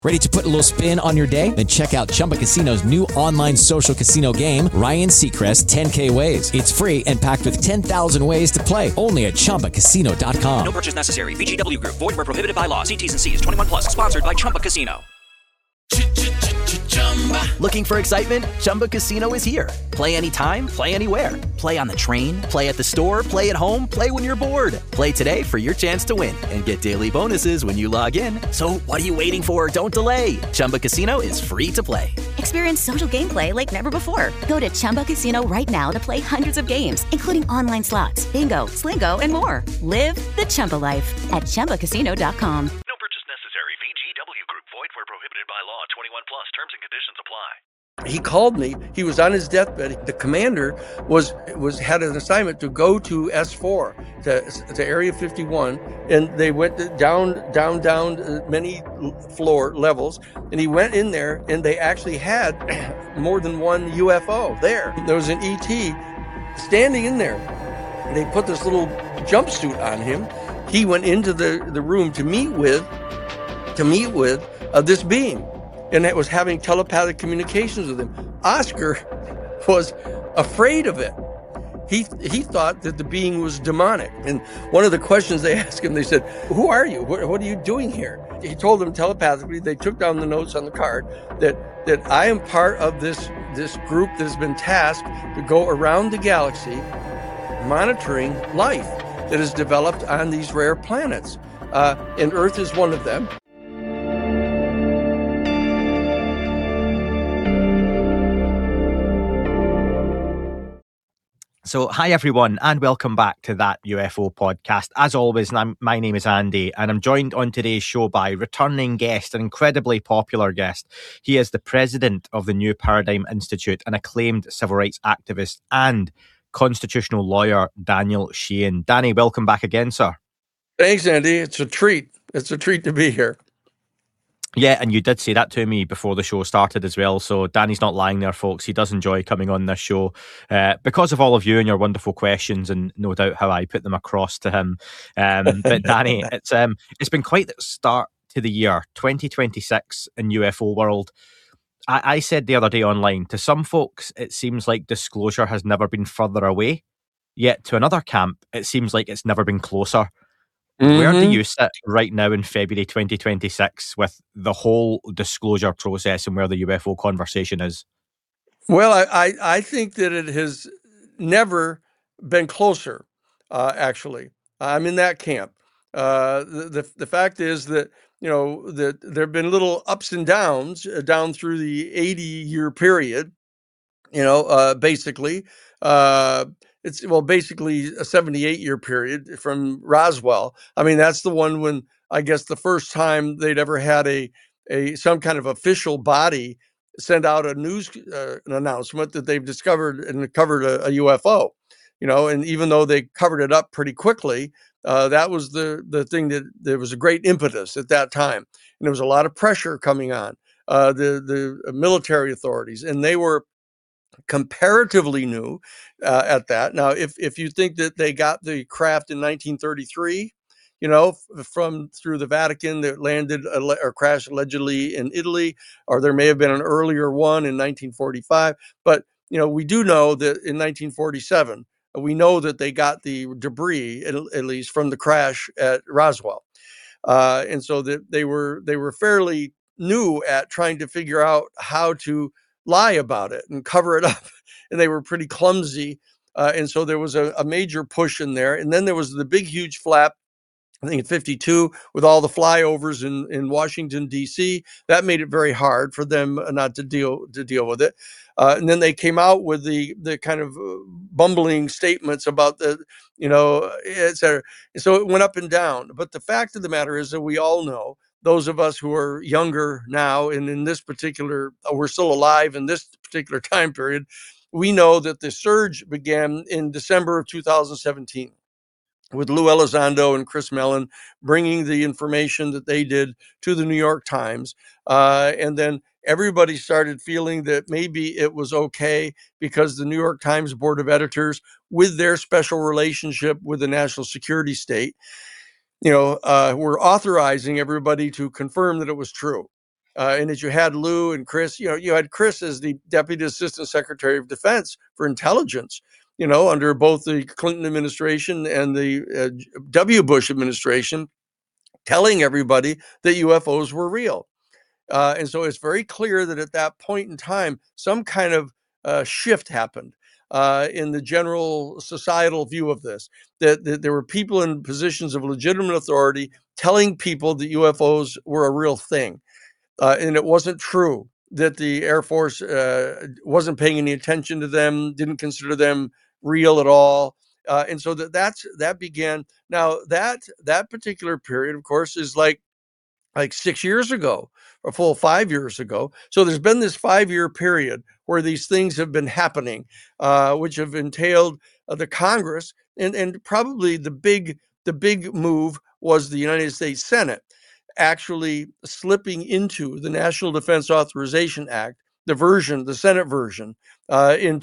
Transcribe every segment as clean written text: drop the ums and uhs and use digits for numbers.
Ready to put a little spin on your day? Then check out Chumba Casino's new online social casino game, Ryan Seacrest 10K Ways. It's free and packed with 10,000 ways to play. Only at ChumbaCasino.com. No purchase necessary. VGW Group. Void where prohibited by law. See T's and C's. 21 plus. Sponsored by Chumba Casino. Looking for excitement? Chumba Casino is here. Play anytime, play anywhere. Play on the train, play at the store, play at home, play when you're bored. Play today for your chance to win and get daily bonuses when you log in. So what are you waiting for? Don't delay. Chumba Casino is free to play. Experience social gameplay like never before. Go to Chumba Casino right now to play hundreds of games, including online slots, bingo, Slingo, and more. Live the Chumba life at ChumbaCasino.com. No purchase necessary. VGW Group. Void where prohibited by law. 21 plus. Terms and conditions apply. He called me. He was on his deathbed. The commander had an assignment to go to S4 to Area 51, and they went down many floor levels. And he went in there, and they actually had more than one UFO there. There was an ET standing in there. They put this little jumpsuit on him. He went into the room to meet with this being. And it was having telepathic communications with him. Oscar was afraid of it. He thought that the being was demonic. And one of the questions they asked him, they said, "Who are you? What are you doing here?" He told them telepathically, they took down the notes on the card, that I am part of this group that has been tasked to go around the galaxy monitoring life that is developed on these rare planets. And Earth is one of them. So, hi everyone, and welcome back to That UFO Podcast. As always, my name is Andy, and I'm joined on today's show by returning guest, an incredibly popular guest. He is the president of the New Paradigm Institute, an acclaimed civil rights activist and constitutional lawyer, Daniel Sheehan. Danny, welcome back again, sir. Thanks, Andy. It's a treat. It's a treat to be here. Yeah, and you did say that to me before the show started as well. So Danny's not lying there, folks. He does enjoy coming on this show because of all of you and your wonderful questions, and no doubt how I put them across to him. But Danny, it's been quite the start to the year 2026 in UFO world. I said the other day online, to some folks, it seems like disclosure has never been further away. Yet to another camp, it seems like it's never been closer. Mm-hmm. Where do you sit right now in February 2026 with the whole disclosure process and where the UFO conversation is? Well, I think that it has never been closer, actually. I'm in that camp. The fact is that, that there have been little ups and downs down through the 80-year period, basically. It's basically a 78-year period from Roswell. I mean, that's the one when I guess the first time they'd ever had some kind of official body send out a news an announcement that they've discovered and covered a UFO. And even though they covered it up pretty quickly, that was the thing that there was a great impetus at that time, and there was a lot of pressure coming on the military authorities, and they were comparatively new at that. Now, if you think that they got the craft in 1933, from through the Vatican that landed or crashed allegedly in Italy, or there may have been an earlier one in 1945. But, we do know that in 1947, we know that they got the debris, at least from the crash at Roswell. And so that they were fairly new at trying to figure out how to lie about it and cover it up. And they were pretty clumsy. And so there was a major push in there. And then there was the big, huge flap, I think in 52, with all the flyovers in Washington, D.C. That made it very hard for them not to deal with it. And then they came out with the kind of bumbling statements about et cetera. And so it went up and down. But the fact of the matter is that we all know, those of us who are younger now and in this particular, we're still alive in this particular time period, we know that the surge began in December of 2017 with Lou Elizondo and Chris Mellon bringing the information that they did to the New York Times. And then everybody started feeling that maybe it was okay because the New York Times Board of Editors, with their special relationship with the national security state, were authorizing everybody to confirm that it was true. And as you had Lou and Chris, you had Chris as the Deputy Assistant Secretary of Defense for Intelligence, under both the Clinton administration and the W. Bush administration, telling everybody that UFOs were real. And so it's very clear that at that point in time, some kind of shift happened in the general societal view of this, that there were people in positions of legitimate authority telling people that UFOs were a real thing. And it wasn't true that the Air Force wasn't paying any attention to them, didn't consider them real at all. And so that began. Now that particular period, of course, is like 6 years ago, a full 5 years ago. So there's been this 5-year period where these things have been happening, which have entailed the Congress, and probably the big move was the United States Senate actually slipping into the National Defense Authorization Act, the Senate version, in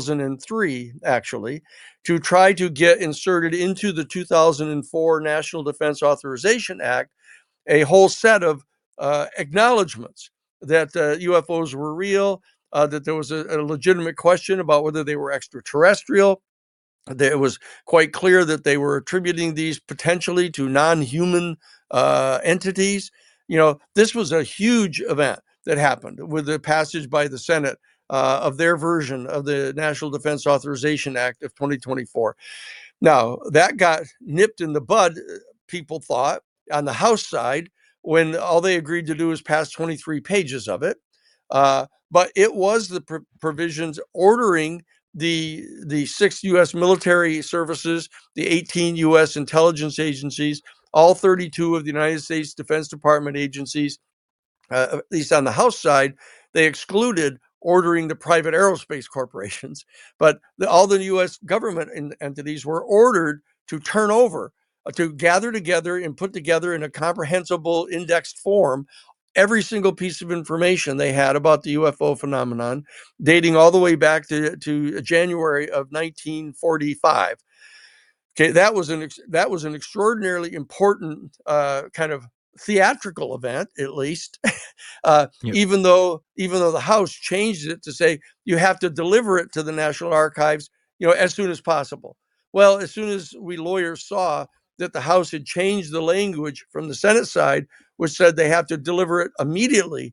2003, actually, to try to get inserted into the 2004 National Defense Authorization Act a whole set of acknowledgments that UFOs were real, that there was a legitimate question about whether they were extraterrestrial. It was quite clear that they were attributing these potentially to non-human entities. This was a huge event that happened with the passage by the Senate of their version of the National Defense Authorization Act of 2024. Now, that got nipped in the bud, people thought, on the House side, when all they agreed to do was pass 23 pages of it. But it was the provisions ordering the 6 U.S. military services, the 18 U.S. intelligence agencies, all 32 of the United States Defense Department agencies, at least on the House side, they excluded ordering the private aerospace corporations. But all the U.S. government entities were ordered to turn over, to gather together and put together in a comprehensible indexed form every single piece of information they had about the UFO phenomenon, dating all the way back to January of 1945. Okay, that was an extraordinarily important kind of theatrical event, at least. Yep. Even though the House changed it to say you have to deliver it to the National Archives, as soon as possible. Well, as soon as we lawyers saw that the House had changed the language from the Senate side, which said they have to deliver it immediately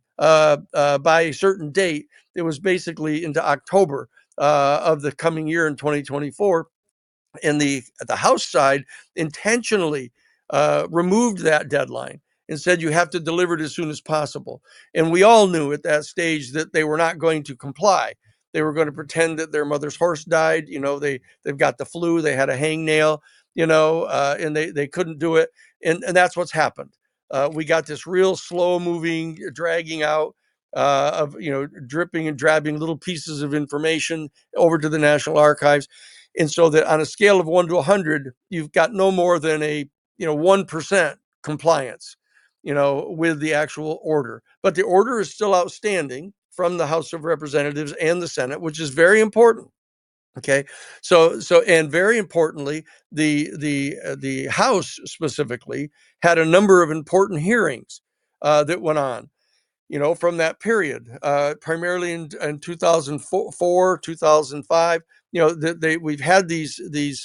by a certain date, it was basically into October of the coming year in 2024. And the House side intentionally removed that deadline and said you have to deliver it as soon as possible. And we all knew at that stage that they were not going to comply. They were going to pretend that their mother's horse died. They've got the flu. They had a hangnail. And they couldn't do it. And that's what's happened. We got this real slow moving, dragging out of dripping and drabbing little pieces of information over to the National Archives. And so that on a scale of 1 to 100, you've got no more than a 1% compliance, with the actual order. But the order is still outstanding from the House of Representatives and the Senate, which is very important. Okay, so and very importantly, the House specifically had a number of important hearings that went on, from that period, primarily in 2004, 2005. We've had these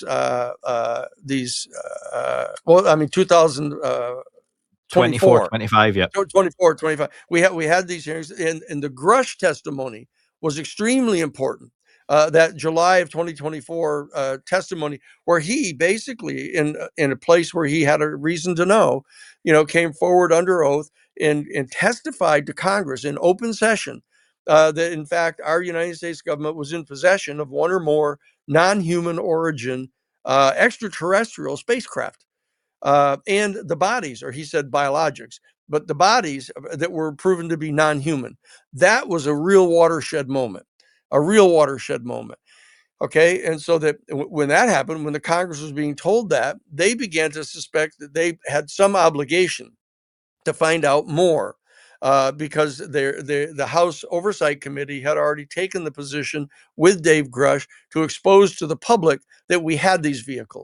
24, 25, yeah. 24, 25. We had these hearings, and the Grush testimony was extremely important. That July of 2024 testimony, where he basically, in a place where he had a reason to know, came forward under oath and testified to Congress in open session that in fact our United States government was in possession of one or more non-human origin extraterrestrial spacecraft. And the bodies, or he said biologics, but the bodies that were proven to be non-human. That was a real watershed moment. Okay. And so that when that happened, when the Congress was being told that, they began to suspect that they had some obligation to find out more, because the House Oversight Committee had already taken the position with Dave Grush to expose to the public that we had these vehicles.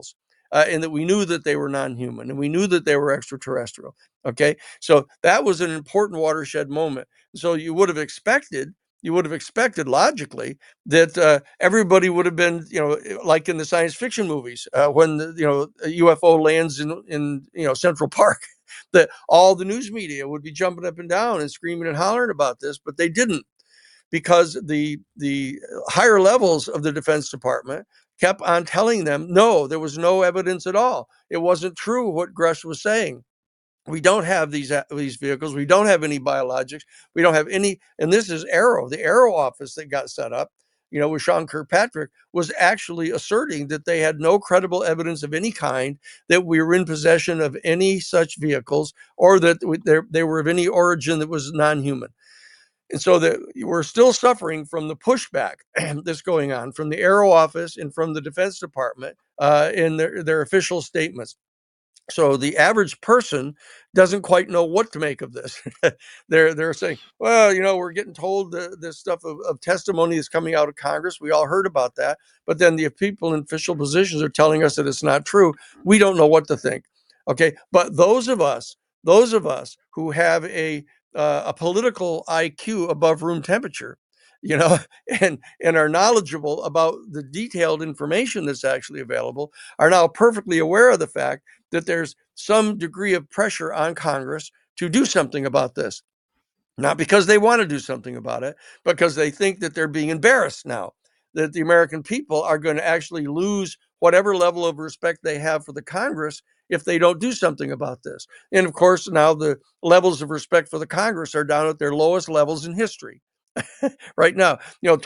and that we knew that they were non-human, and we knew that they were extraterrestrial. Okay, so that was an important watershed moment. So you would have expected logically that everybody would have been, like in the science fiction movies, when a UFO lands in Central Park, that all the news media would be jumping up and down and screaming and hollering about this, but they didn't, because the higher levels of the Defense Department kept on telling them, no, there was no evidence at all. It wasn't true what Grush was saying. We don't have these vehicles. We don't have any biologics. We don't have any. And this is AARO. The AARO office that got set up, with Sean Kirkpatrick, was actually asserting that they had no credible evidence of any kind that we were in possession of any such vehicles, or that they were of any origin that was non-human. And so that we're still suffering from the pushback that's going on from the AARO office and from the Defense Department in their official statements. So the average person doesn't quite know what to make of this. They're saying, well, we're getting told this stuff of testimony is coming out of Congress. We all heard about that. But then the people in official positions are telling us that it's not true. We don't know what to think. Okay. But those of us who have a political IQ above room temperature, and are knowledgeable about the detailed information that's actually available, are now perfectly aware of the fact that there's some degree of pressure on Congress to do something about this. Not because they want to do something about it, because they think that they're being embarrassed now, that the American people are going to actually lose whatever level of respect they have for the Congress if they don't do something about this. And of course, now the levels of respect for the Congress are down at their lowest levels in history. Right now, only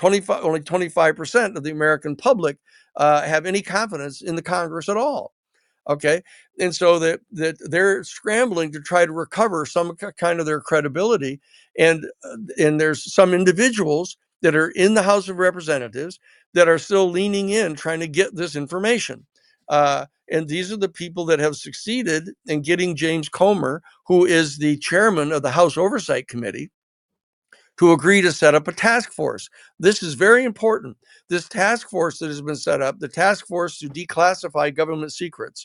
25% of the American public have any confidence in the Congress at all. Okay. And so that they're scrambling to try to recover some kind of their credibility. And there's some individuals that are in the House of Representatives that are still leaning in, trying to get this information. And these are the people that have succeeded in getting James Comer, who is the chairman of the House Oversight Committee, to agree to set up a task force. This is very important. This task force that has been set up, the task force to declassify government secrets,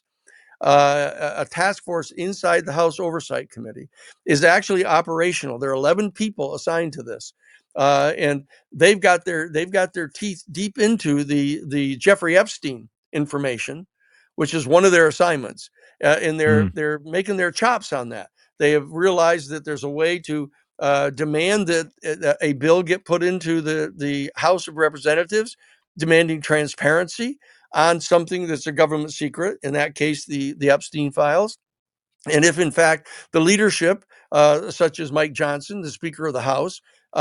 a task force inside the House Oversight Committee, is actually operational. There are 11 people assigned to this, and they've got their teeth deep into the Jeffrey Epstein information, which is one of their assignments, and they're making their chops on that. They have realized that there's a way to demand that a bill get put into the House of Representatives, demanding transparency on something that's a government secret, in that case, the Epstein files. And if, in fact, the leadership, such as Mike Johnson, the Speaker of the House,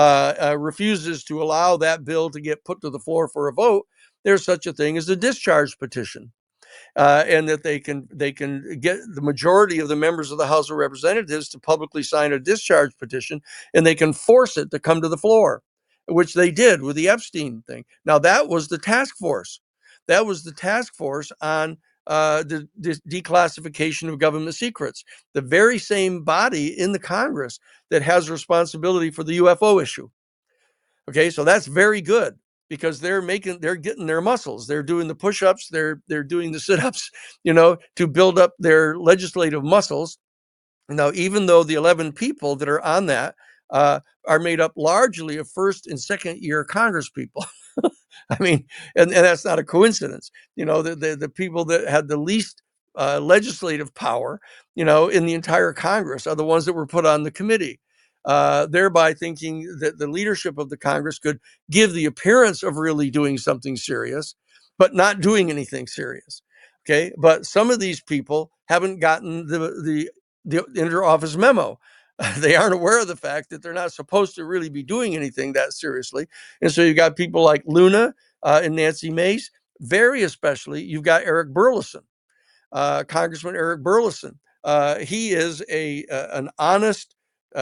refuses to allow that bill to get put to the floor for a vote, there's such a thing as a discharge petition. And that they can get the majority of the members of the House of Representatives to publicly sign a discharge petition, and they can force it to come to the floor, which they did with the Epstein thing. Now, that was the task force. That was the task force on the declassification of government secrets, the very same body in the Congress that has responsibility for the UFO issue. Okay, so that's very good, because they're getting their muscles. They're doing the push-ups, they're doing the sit-ups, to build up their legislative muscles. Now, even though the 11 people that are on that are made up largely of first and second year Congress people. I mean, and that's not a coincidence. The people that had the least legislative power, in the entire Congress are the ones that were put on the committee. Thereby thinking that the leadership of the Congress could give the appearance of really doing something serious, but not doing anything serious. Okay, but some of these people haven't gotten the inter-office memo. They aren't aware of the fact that they're not supposed to really be doing anything that seriously. And so you got people like Luna and Nancy Mace. Very especially, you've got Eric Burlison, Congressman Eric Burlison. He is an honest,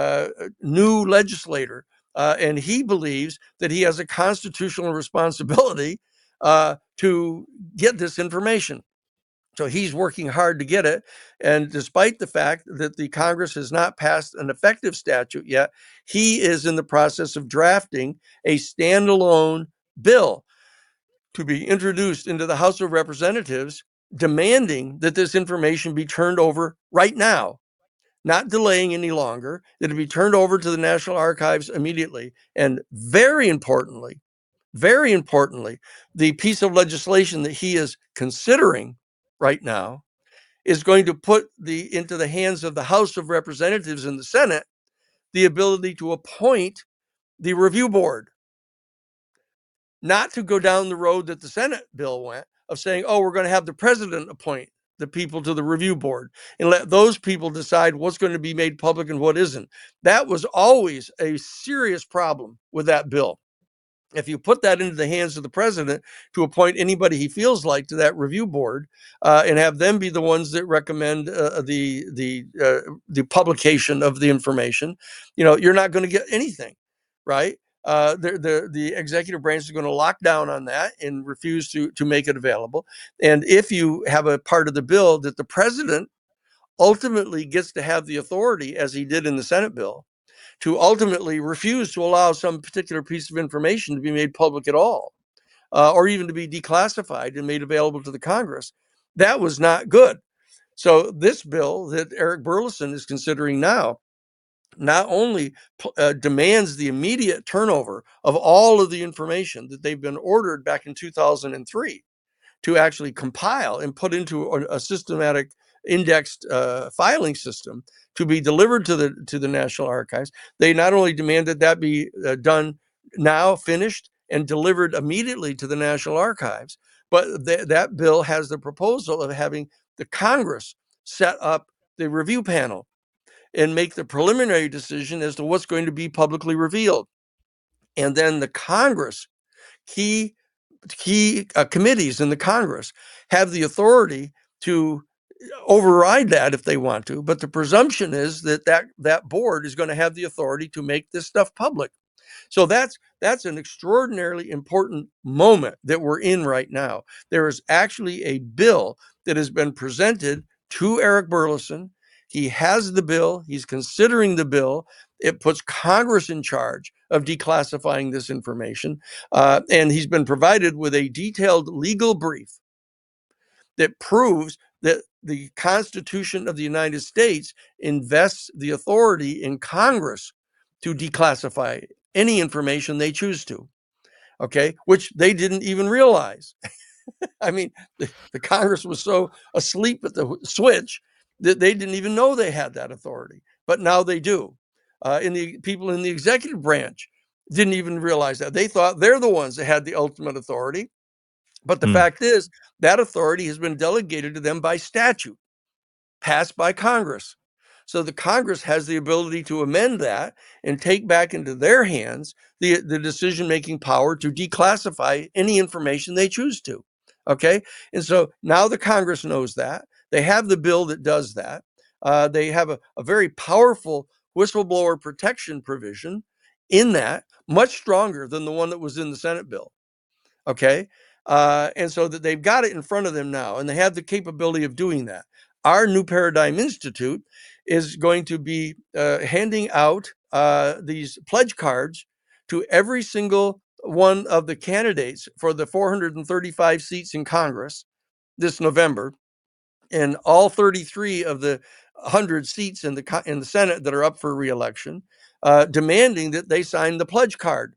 new legislator, and he believes that he has a constitutional responsibility to get this information. So he's working hard to get it. And despite the fact that the Congress has not passed an effective statute yet, he is in the process of drafting a standalone bill to be introduced into the House of Representatives demanding that this information be turned over right now, not delaying any longer, that it be turned over to the National Archives immediately. And very importantly, the piece of legislation that he is considering right now is going to put into the hands of the House of Representatives and the Senate the ability to appoint the review board, not to go down the road that the Senate bill went of saying, oh, we're going to have the president appoint the people to the review board and let those people decide what's going to be made public and what isn't. That was always a serious problem with that bill. If you put that into the hands of the president to appoint anybody he feels like to that review board, and have them be the ones that recommend the publication of the information, you're not going to get anything, right? The executive branch is going to lock down on that and refuse to make it available. And if you have a part of the bill that the president ultimately gets to have the authority, as he did in the Senate bill, to ultimately refuse to allow some particular piece of information to be made public at all, or even to be declassified and made available to the Congress, that was not good. So this bill that Eric Burlison is considering now not only demands the immediate turnover of all of the information that they've been ordered back in 2003 to actually compile and put into a systematic indexed filing system to be delivered to the National Archives. They not only demand that be done now, finished, and delivered immediately to the National Archives, but that bill has the proposal of having the Congress set up the review panel and make the preliminary decision as to what's going to be publicly revealed. And then the Congress, key committees in the Congress, have the authority to override that if they want to. But the presumption is that board is going to have the authority to make this stuff public. So that's an extraordinarily important moment that we're in right now. There is actually a bill that has been presented to Eric Burlison. He has the bill. He's considering the bill. It puts Congress in charge of declassifying this information. And he's been provided with a detailed legal brief that proves that the Constitution of the United States invests the authority in Congress to declassify any information they choose to, okay, which they didn't even realize. I mean, the Congress was so asleep at the switch that they didn't even know they had that authority, but now they do. The people in the executive branch didn't even realize that. They thought they're the ones that had the ultimate authority. But the fact is, that authority has been delegated to them by statute, passed by Congress. So the Congress has the ability to amend that and take back into their hands the decision-making power to declassify any information they choose to. Okay? And so now the Congress knows that. They have the bill that does that. They have a very powerful whistleblower protection provision in that, much stronger than the one that was in the Senate bill. Okay? And so that they've got it in front of them now, and they have the capability of doing that. Our New Paradigm Institute is going to be handing out these pledge cards to every single one of the candidates for the 435 seats in Congress this November, and all 33 of the 100 seats in the Senate that are up for re-election, demanding that they sign the pledge card,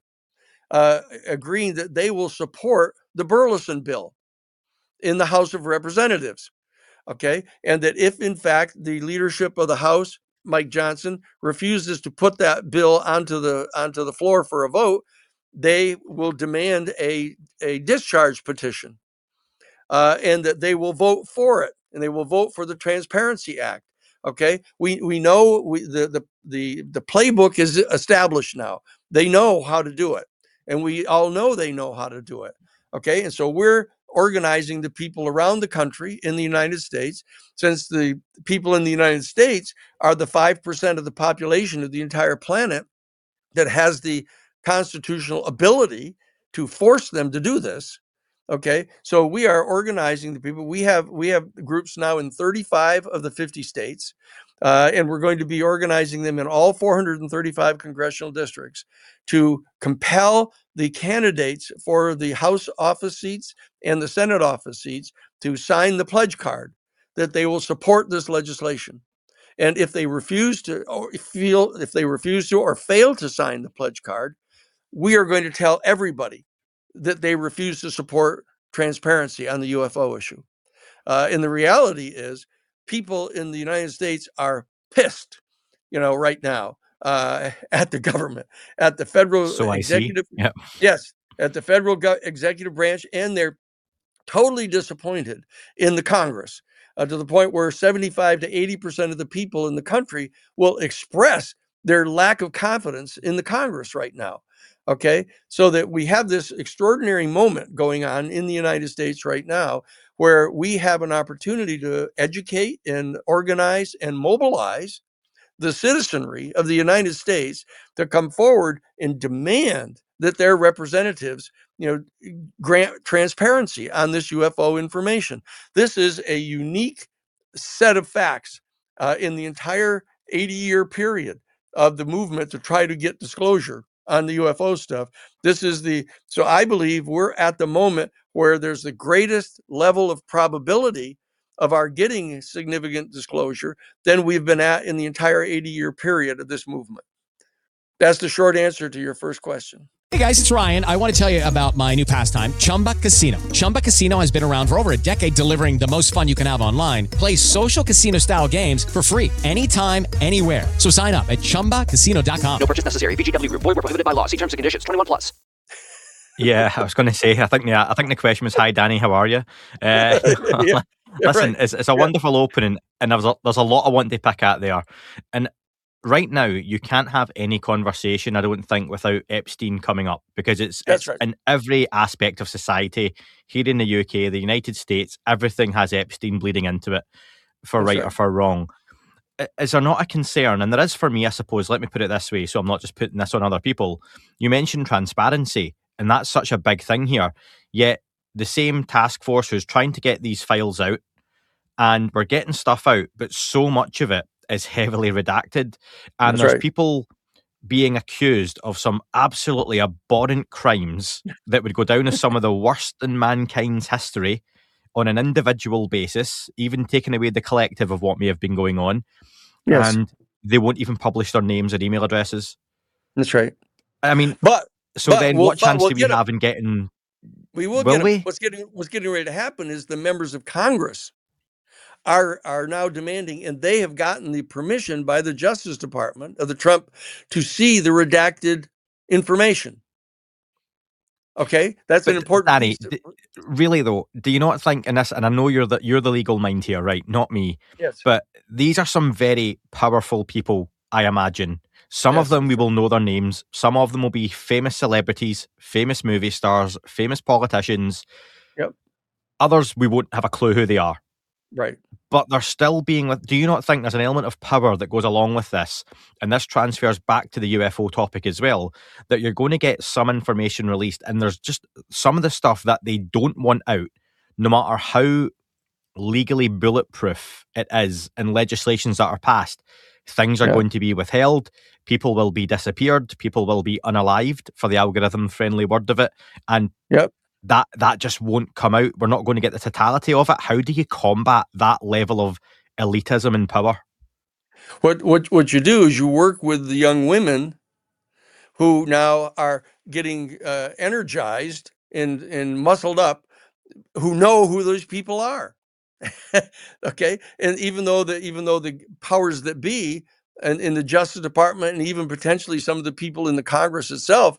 agreeing that they will support the Burlison bill in the House of Representatives. Okay. And that if in fact the leadership of the House, Mike Johnson, refuses to put that bill onto the floor for a vote, they will demand a discharge petition, and that they will vote for it, and they will vote for the Transparency Act. Okay. We know the playbook is established now. They know how to do it. And we all know they know how to do it. Okay. And so we're organizing the people around the country in the United States, since the people in the United States are the 5% of the population of the entire planet that has the constitutional ability to force them to do this. Okay. So we are organizing the people. We have groups now in 35 of the 50 states. And we're going to be organizing them in all 435 congressional districts to compel the candidates for the House office seats and the Senate office seats to sign the pledge card that they will support this legislation. And if they refuse to, or fail to sign the pledge card, we are going to tell everybody that they refuse to support transparency on the UFO issue. And the reality is, people in the United States are pissed, right now at the government, at the federal executive. Yep. Yes, at the federal executive branch, and they're totally disappointed in the Congress, to the point where 75 to 80% of the people in the country will express their lack of confidence in the Congress right now. Okay, so that we have this extraordinary moment going on in the United States right now, where we have an opportunity to educate and organize and mobilize the citizenry of the United States to come forward and demand that their representatives, grant transparency on this UFO information. This is a unique set of facts in the entire 80-year period of the movement to try to get disclosure on the UFO stuff. So I believe we're at the moment where there's the greatest level of probability of our getting significant disclosure than we've been at in the entire 80-year period of this movement. That's the short answer to your first question. Hey guys, it's Ryan. I want to tell you about my new pastime, Chumba Casino. Chumba Casino has been around for over a decade, delivering the most fun you can have online. Play social casino style games for free anytime, anywhere. So sign up at ChumbaCasino.com. No purchase necessary. VGW Group. Void where prohibited by law. See terms and conditions. 21 plus. Yeah, I was going to say, I think the question was, "Hi, Danny, how are you?" Listen, right. It's a wonderful opening, and there's a lot I want to pick at there. And right now, you can't have any conversation, I don't think, without Epstein coming up, because it's right. In every aspect of society, here in the UK, the United States, everything has Epstein bleeding into it, for right or for wrong. Is there not a concern? And there is for me, I suppose. Let me put it this way, so I'm not just putting this on other people. You mentioned transparency, and that's such a big thing here. Yet the same task force who's trying to get these files out, and we're getting stuff out, but so much of it is heavily redacted, and there's people being accused of some absolutely abhorrent crimes that would go down as some of the worst in mankind's history on an individual basis, even taking away the collective of what may have been going on. Yes. And they won't even publish their names or email addresses. That's right. I mean, what chance do we have in getting... We will get them. What's getting ready to happen is the members of Congress are now demanding, and they have gotten the permission by the Justice Department of the Trump to see the redacted information. Okay, that's an important Danny, really though, do you not think in this, and I know you're the legal mind here, right? Not me. Yes. But these are some very powerful people, I imagine. Some of them we will know their names. Some of them will be famous celebrities, famous movie stars, famous politicians. Yep. Others, we won't have a clue who they are. Right. But they're still being... Do you not think there's an element of power that goes along with this? And this transfers back to the UFO topic as well, that you're going to get some information released, and there's just some of the stuff that they don't want out, no matter how legally bulletproof it is in legislations that are passed. Things are going to be withheld. People will be disappeared. People will be unalived, for the algorithm-friendly word of it. And that just won't come out. We're not going to get the totality of it. How do you combat that level of elitism and power? What you do is you work with the young women who now are getting energized and muscled up, who know who those people are. Okay, and even though the powers that be and in the Justice Department, and even potentially some of the people in the Congress itself,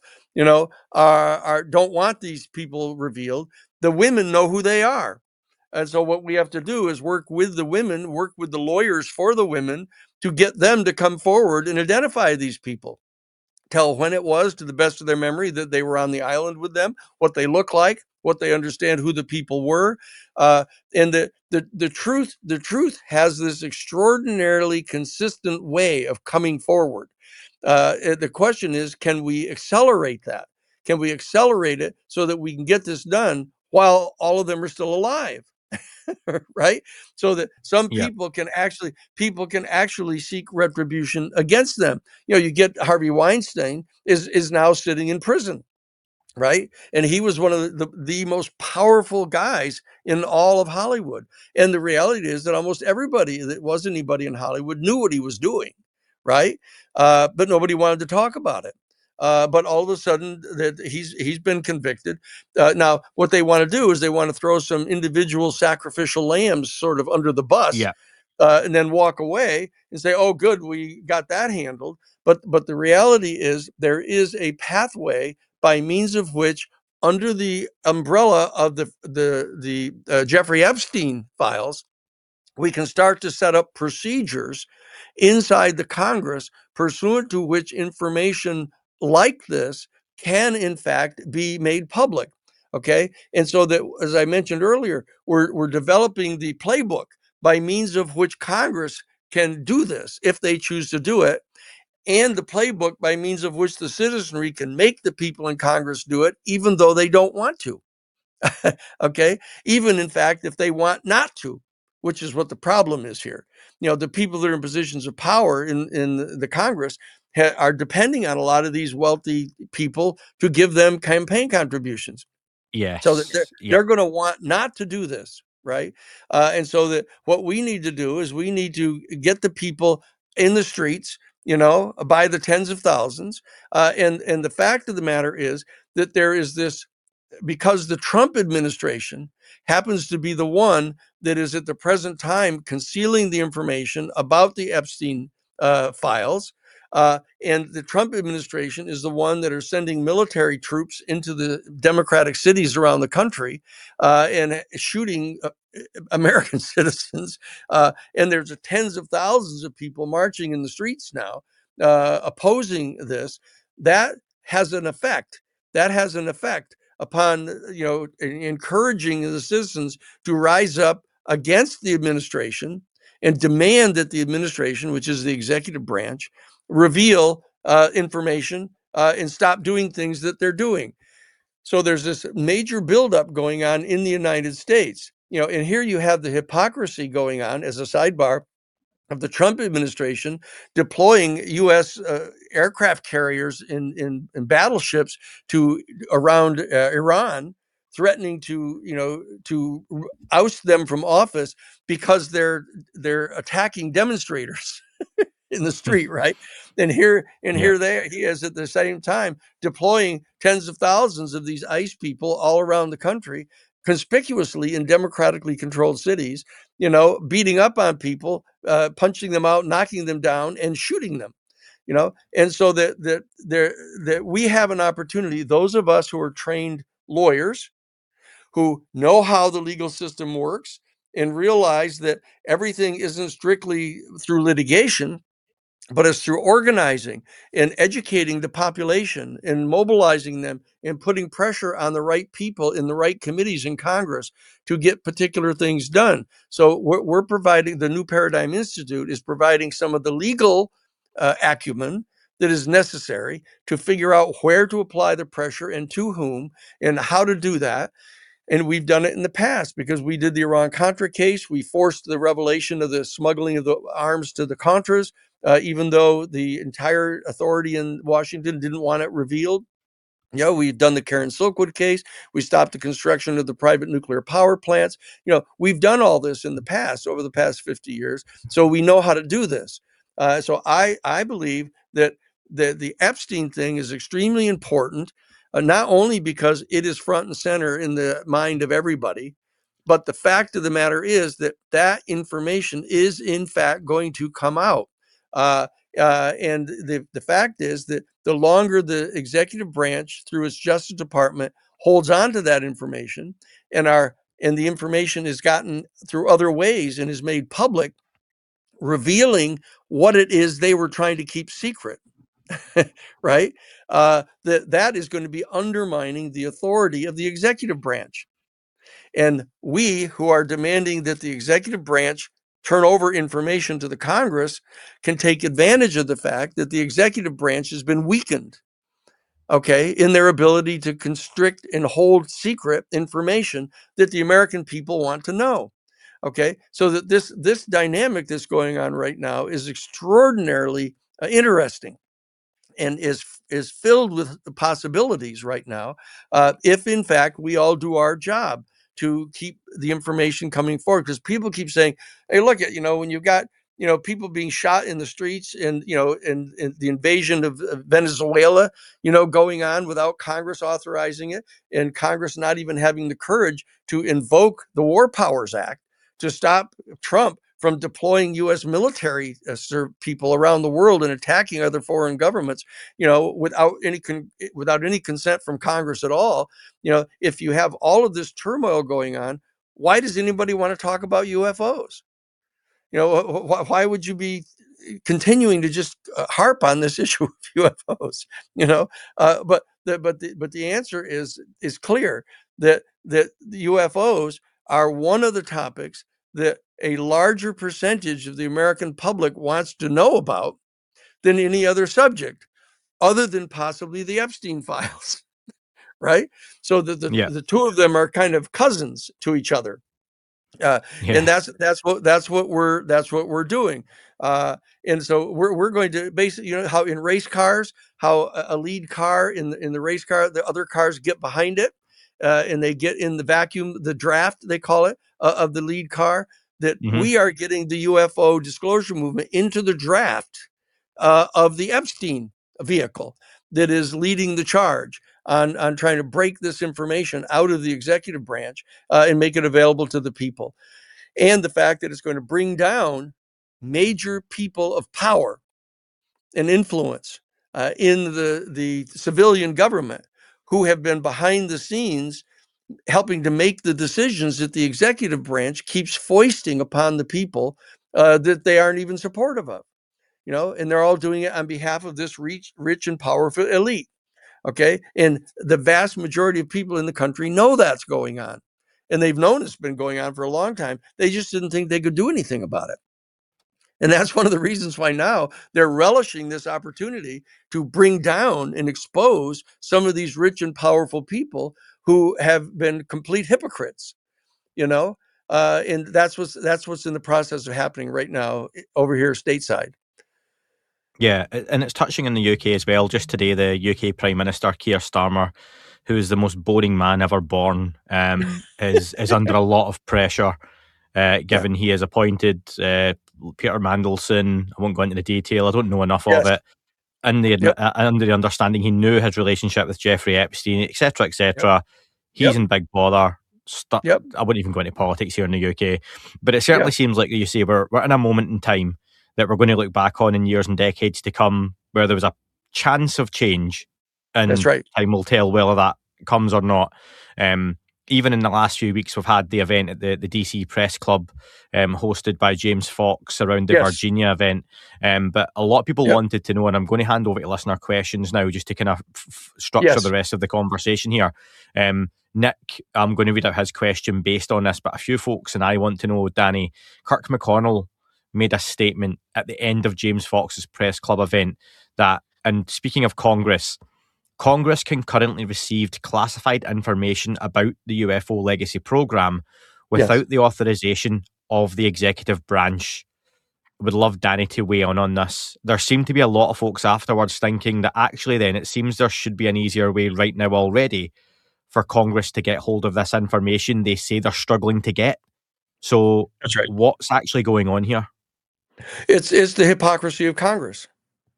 are don't want these people revealed, the women know who they are. And so what we have to do is work with the women, work with the lawyers for the women, to get them to come forward and identify these people. Tell when it was, to the best of their memory, that they were on the island with them, what they look like, what they understand, who the people were. And the truth has this extraordinarily consistent way of coming forward. The question is, can we accelerate that? Can we accelerate it so that we can get this done while all of them are still alive? Right? So that some people can actually seek retribution against them. You get Harvey Weinstein is now sitting in prison. right? And he was one of the most powerful guys in all of Hollywood. And the reality is that almost everybody that was anybody in Hollywood knew what he was doing, right? But nobody wanted to talk about it. But all of a sudden, that he's been convicted. Now, what they want to do is they want to throw some individual sacrificial lambs sort of under the bus, Yeah. and then walk away and say, "Oh, good, we got that handled." But the reality is there is a pathway by means of which, under the umbrella of the Jeffrey Epstein files, we can start to set up procedures inside the Congress pursuant to which information like this can in fact be made public. Okay. And so that, as I mentioned earlier, we're developing the playbook by means of which Congress can do this if they choose to do it, and the playbook by means of which the citizenry can make the people in Congress do it, even though they don't want to. Okay. Even in fact, if they want not to, which is what the problem is here. The people that are in positions of power in the Congress are depending on a lot of these wealthy people to give them campaign contributions. Yes. So that they're going to want not to do this, right? And so that what we need to do is we need to get the people in the streets, by the tens of thousands. And the fact of the matter is that there is this, because the Trump administration happens to be the one that is at the present time concealing the information about the Epstein files. And the Trump administration is the one that are sending military troops into the Democratic cities around the country and shooting American citizens. And there's tens of thousands of people marching in the streets now opposing this. That has an effect. That has an effect upon, encouraging the citizens to rise up against the administration and demand that the administration, which is the executive branch, reveal information and stop doing things that they're doing. So there's this major buildup going on in the United States, and here you have the hypocrisy going on, as a sidebar, of the Trump administration deploying U.S. Aircraft carriers in battleships to around Iran, threatening to oust them from office because they're attacking demonstrators in the street, right? And here he is at the same time deploying tens of thousands of these ICE people all around the country, conspicuously in democratically controlled cities, beating up on people, punching them out, knocking them down, and shooting them. And so that we have an opportunity, those of us who are trained lawyers, who know how the legal system works and realize that everything isn't strictly through litigation, but it's through organizing and educating the population and mobilizing them and putting pressure on the right people in the right committees in Congress to get particular things done. So we're providing, the New Paradigm Institute is providing some of the legal acumen that is necessary to figure out where to apply the pressure and to whom and how to do that. And we've done it in the past because we did the Iran-Contra case. We forced the revelation of the smuggling of the arms to the Contras, even though the entire authority in Washington didn't want it revealed. We've done the Karen Silkwood case. We stopped the construction of the private nuclear power plants. We've done all this in the past, over the past 50 years. So we know how to do this. So I believe that the Epstein thing is extremely important, not only because it is front and center in the mind of everybody, but the fact of the matter is that information is in fact going to come out. And the fact is that the longer the executive branch, through its Justice Department, holds on to that information, and the information is gotten through other ways and is made public, revealing what it is they were trying to keep secret, right? That is going to be undermining the authority of the executive branch. And we, who are demanding that the executive branch turn over information to the Congress, can take advantage of the fact that the executive branch has been weakened, in their ability to constrict and hold secret information that the American people want to know. So that this dynamic that's going on right now is extraordinarily interesting, and is is filled with possibilities right now, if in fact we all do our job to keep the information coming forward. Because people keep saying, hey, look at, when you've got, people being shot in the streets, and, and the invasion of Venezuela, going on without Congress authorizing it, and Congress not even having the courage to invoke the War Powers Act to stop Trump from deploying U.S. military people around the world and attacking other foreign governments, without any consent from Congress at all. If you have all of this turmoil going on, why does anybody want to talk about UFOs? Why would you be continuing to just harp on this issue of UFOs? But the answer is clear, that the UFOs are one of the topics that a larger percentage of the American public wants to know about than any other subject, other than possibly the Epstein files, right? So the two of them are kind of cousins to each other. And that's what we're doing. And so we're going to basically, how in race cars, how a lead car in the race car, the other cars get behind it, and they get in the vacuum, the draft, they call it, of the lead car, that we are getting the UFO disclosure movement into the draft of the Epstein vehicle that is leading the charge on trying to break this information out of the executive branch and make it available to the people. And the fact that it's going to bring down major people of power and influence in the civilian government, who have been behind the scenes helping to make the decisions that the executive branch keeps foisting upon the people that they aren't even supportive of. And they're all doing it on behalf of this rich and powerful elite. Okay. And the vast majority of people in the country know that's going on. And they've known it's been going on for a long time. They just didn't think they could do anything about it. And that's one of the reasons why now they're relishing this opportunity to bring down and expose some of these rich and powerful people who have been complete hypocrites, and that's what's in the process of happening right now over here stateside. Yeah, and it's touching in the UK as well. Just today, the UK Prime Minister, Keir Starmer, who is the most boring man ever born, is under a lot of pressure, given he has appointed Peter Mandelson. I won't go into the detail. I don't know enough of it. Under the understanding he knew his relationship with Jeffrey Epstein, etc., etc. He's in big bother. I wouldn't even go into politics here in the UK, but it certainly seems like you say we're in a moment in time that we're going to look back on in years and decades to come, where there was a chance of change, and that's right. Time will tell whether that comes or not. Even in the last few weeks, we've had the event at the DC Press Club, hosted by James Fox, around the Virginia event. But a lot of people wanted to know, and I'm going to hand over to listener questions now just to kind of structure the rest of the conversation here. Nick, I'm going to read out his question based on this, but a few folks and I want to know, Danny, Kirk McConnell made a statement at the end of James Fox's Press Club event that, and speaking of Congress can currently receive classified information about the UFO legacy program without the authorization of the executive branch. Would love Danny to weigh in on this. There seemed to be a lot of folks afterwards thinking that actually then it seems there should be an easier way right now already for Congress to get hold of this information they say they're struggling to get. So that's right. What's actually going on here? It's the hypocrisy of Congress.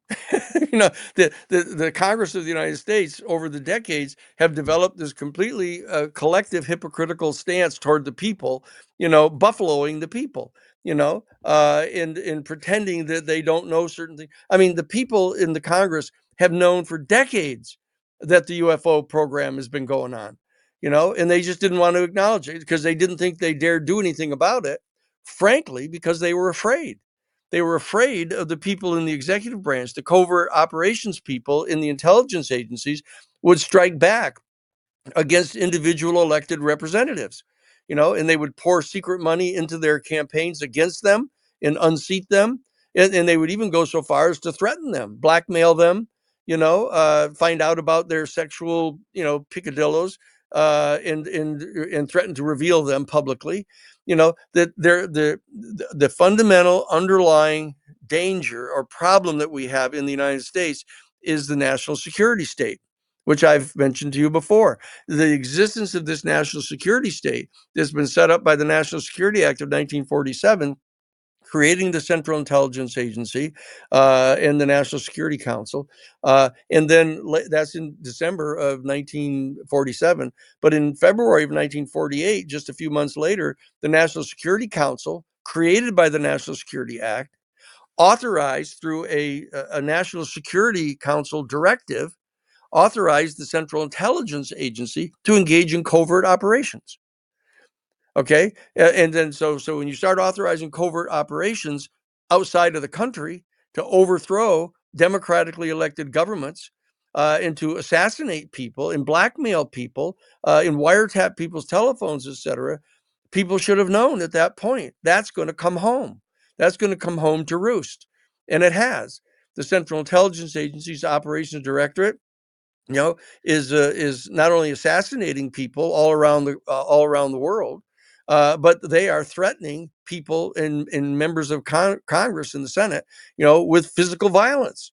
The Congress of the United States over the decades have developed this completely collective hypocritical stance toward the people, buffaloing the people, and pretending that they don't know certain things. I mean, the people in the Congress have known for decades that the UFO program has been going on, and they just didn't want to acknowledge it because they didn't think they dared do anything about it, frankly, because they were afraid. They were afraid of the people in the executive branch. The covert operations people in the intelligence agencies would strike back against individual elected representatives, and they would pour secret money into their campaigns against them and unseat them. And they would even go so far as to threaten them, blackmail them, find out about their sexual, picadillos, and threaten to reveal them publicly. That the fundamental underlying danger or problem that we have in the United States is the national security state, which I've mentioned to you before. The existence of this national security state has been set up by the National Security Act of 1947, creating the Central Intelligence Agency and the National Security Council. And then that's in December of 1947. But in February of 1948, just a few months later, the National Security Council, created by the National Security Act, authorized through a National Security Council directive, authorized the Central Intelligence Agency to engage in covert operations. Okay. And then so when you start authorizing covert operations outside of the country to overthrow democratically elected governments, and to assassinate people and blackmail people, and wiretap people's telephones, etc., people should have known at that point that's going to come home. That's going to come home to roost. And it has. The Central Intelligence Agency's Operations Directorate, is not only assassinating people all around the world, but they are threatening people and members of Congress and the Senate, with physical violence.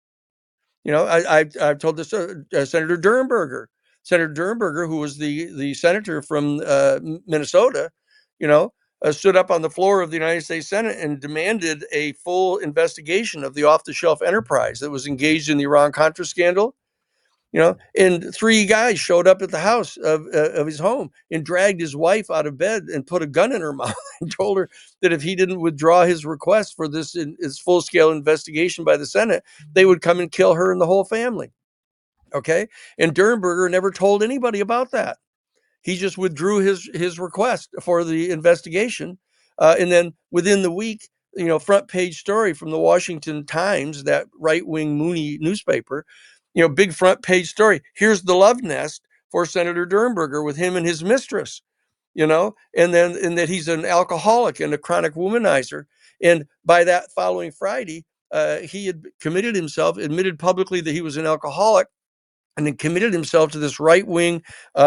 I've told this Senator Durenberger. Senator Durenberger, who was the senator from Minnesota, stood up on the floor of the United States Senate and demanded a full investigation of the off-the-shelf enterprise that was engaged in the Iran-Contra scandal. And 3 guys showed up at the house of his home and dragged his wife out of bed and put a gun in her mouth and told her that if he didn't withdraw his request for this full-scale investigation by the Senate, they would come and kill her and the whole family. Okay. And Durenberger never told anybody about that. He just withdrew his request for the investigation. And then within the week, front page story from the Washington Times, that right-wing Mooney newspaper, big front page story. Here's the love nest for Senator Durenberger with him and his mistress, and that he's an alcoholic and a chronic womanizer. And by that following Friday, he had admitted publicly that he was an alcoholic, and then committed himself to this right-wing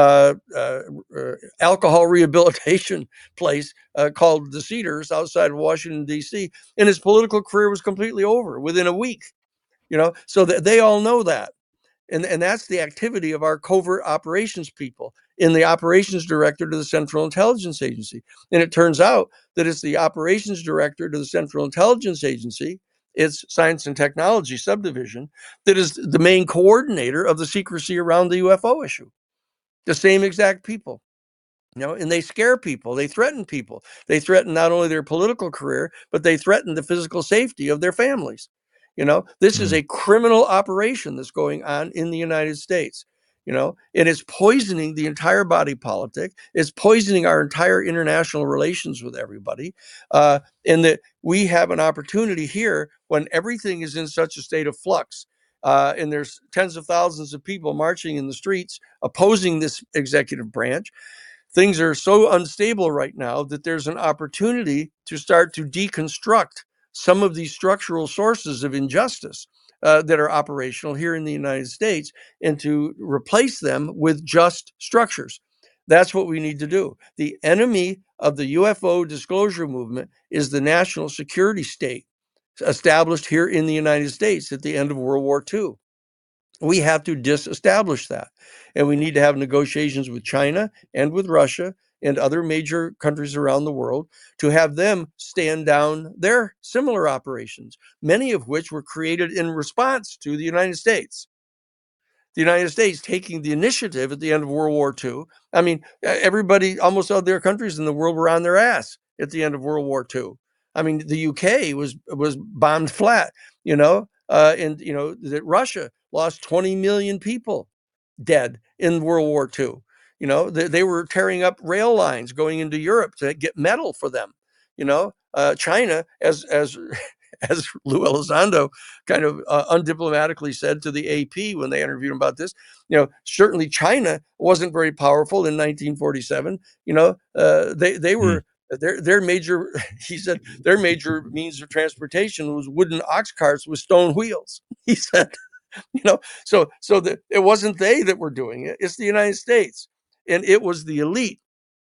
alcohol rehabilitation place called the Cedars outside of Washington, D.C. And his political career was completely over within a week. So they all know that. And that's the activity of our covert operations people in the operations director to the Central Intelligence Agency. And it turns out that it's the operations director to the Central Intelligence Agency, its science and technology subdivision, that is the main coordinator of the secrecy around the UFO issue. The same exact people. And they scare people. They threaten people. They threaten not only their political career, but they threaten the physical safety of their families. This is a criminal operation that's going on in the United States. It is poisoning the entire body politic. It's poisoning our entire international relations with everybody. And that we have an opportunity here when everything is in such a state of flux. And there's tens of thousands of people marching in the streets opposing this executive branch. Things are so unstable right now that there's an opportunity to start to deconstruct some of these structural sources of injustice that are operational here in the United States, and to replace them with just structures. That's what we need to do. The enemy of the UFO disclosure movement is the national security state established here in the United States at the end of World War II. We have to disestablish that. And we need to have negotiations with China and with Russia and other major countries around the world to have them stand down their similar operations, many of which were created in response to the United States. The United States taking the initiative at the end of World War II. I mean, everybody, almost all their countries in the world were on their ass at the end of World War II. I mean, the UK was bombed flat, and that Russia lost 20 million people dead in World War II. They were tearing up rail lines going into Europe to get metal for them. China, as Lou Elizondo kind of undiplomatically said to the AP when they interviewed him about this, certainly China wasn't very powerful in 1947. They were their major. He said their major means of transportation was wooden ox carts with stone wheels. He said. So that it wasn't they that were doing it. It's the United States. And it was the elite,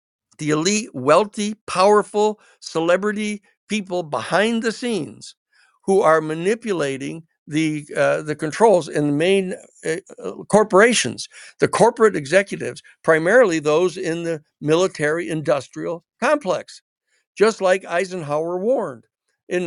wealthy, powerful, celebrity people behind the scenes who are manipulating the controls in the main corporations, the corporate executives, primarily those in the military-industrial complex, just like Eisenhower warned in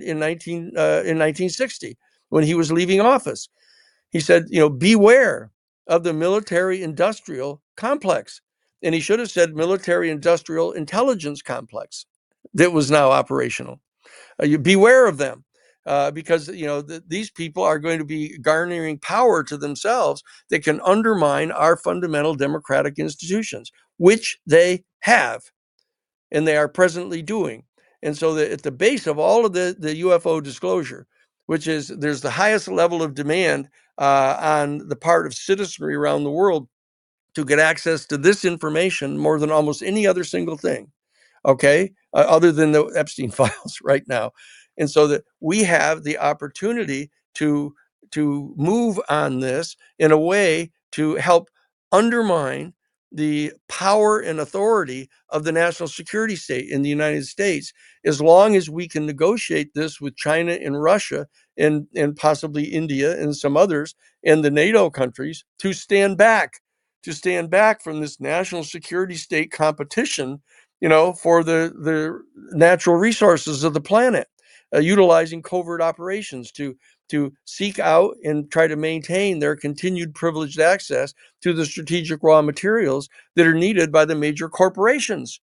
1960 when he was leaving office. He said, beware of the military-industrial complex. And he should have said military-industrial intelligence complex that was now operational. You beware of them. Because these people are going to be garnering power to themselves that can undermine our fundamental democratic institutions, which they have, and they are presently doing. And so at the base of all of the UFO disclosure, which is there's the highest level of demand on the part of citizenry around the world to get access to this information more than almost any other single thing. Okay, other than the Epstein files right now. And so that we have the opportunity to move on this in a way to help undermine the power and authority of the national security state in the United States, as long as we can negotiate this with China and Russia and possibly India and some others and the NATO countries to stand back from this national security state competition, for the natural resources of the planet, utilizing covert operations to seek out and try to maintain their continued privileged access to the strategic raw materials that are needed by the major corporations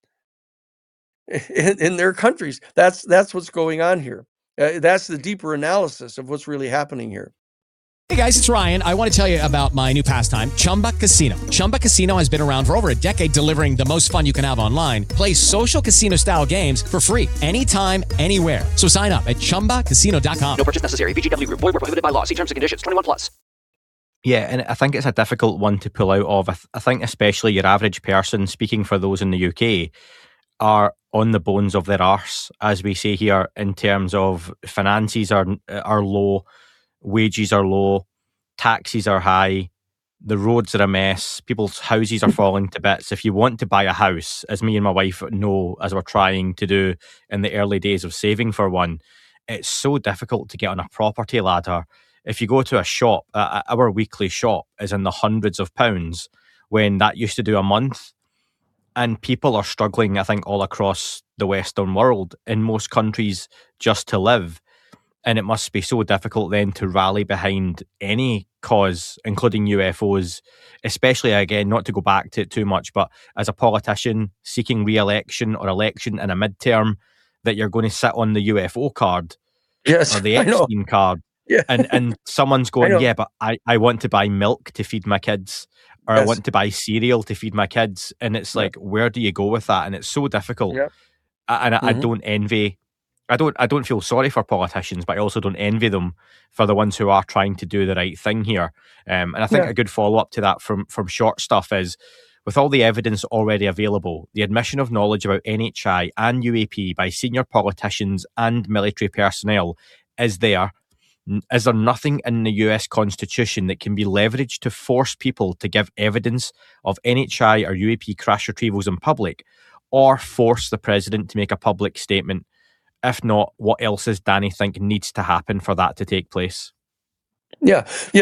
in their countries. That's what's going on here. That's the deeper analysis of what's really happening here. Hey guys, it's Ryan. I want to tell you about my new pastime, Chumba Casino. Chumba Casino has been around for over a decade, delivering the most fun you can have online. Play social casino-style games for free anytime, anywhere. So sign up at ChumbaCasino.com. No purchase necessary. VGW Group. Void where prohibited by law. See terms and conditions. 21+. Yeah, and I think it's a difficult one to pull out of. I think especially your average person, speaking for those in the UK, are on the bones of their arse, as we say here, in terms of finances are low, wages are low, taxes are high, the roads are a mess, people's houses are falling to bits. If you want to buy a house, as me and my wife know, as we're trying to do in the early days of saving for one, it's so difficult to get on a property ladder. If you go to a shop, our weekly shop is in the hundreds of pounds when that used to do a month. And people are struggling, I think, all across the Western world, in most countries, just to live. And it must be so difficult then to rally behind any cause, including UFOs, especially, again, not to go back to it too much, but as a politician seeking re-election or election in a midterm, that you're going to sit on the UFO card, yes, or the Epstein card. Yeah. And someone's going, yeah, but I want to buy milk to feed my kids, or I want to buy cereal to feed my kids. And it's like, where do you go with that? And it's so difficult. Yeah. And I don't envy... I don't feel sorry for politicians, but I also don't envy them for the ones who are trying to do the right thing here. And I think a good follow-up to that from Short Stuff is, with all the evidence already available, the admission of knowledge about NHI and UAP by senior politicians and military personnel, is there nothing in the US Constitution that can be leveraged to force people to give evidence of NHI or UAP crash retrievals in public, or force the president to make a public statement? If not, what else does Danny think needs to happen for that to take place? Yeah.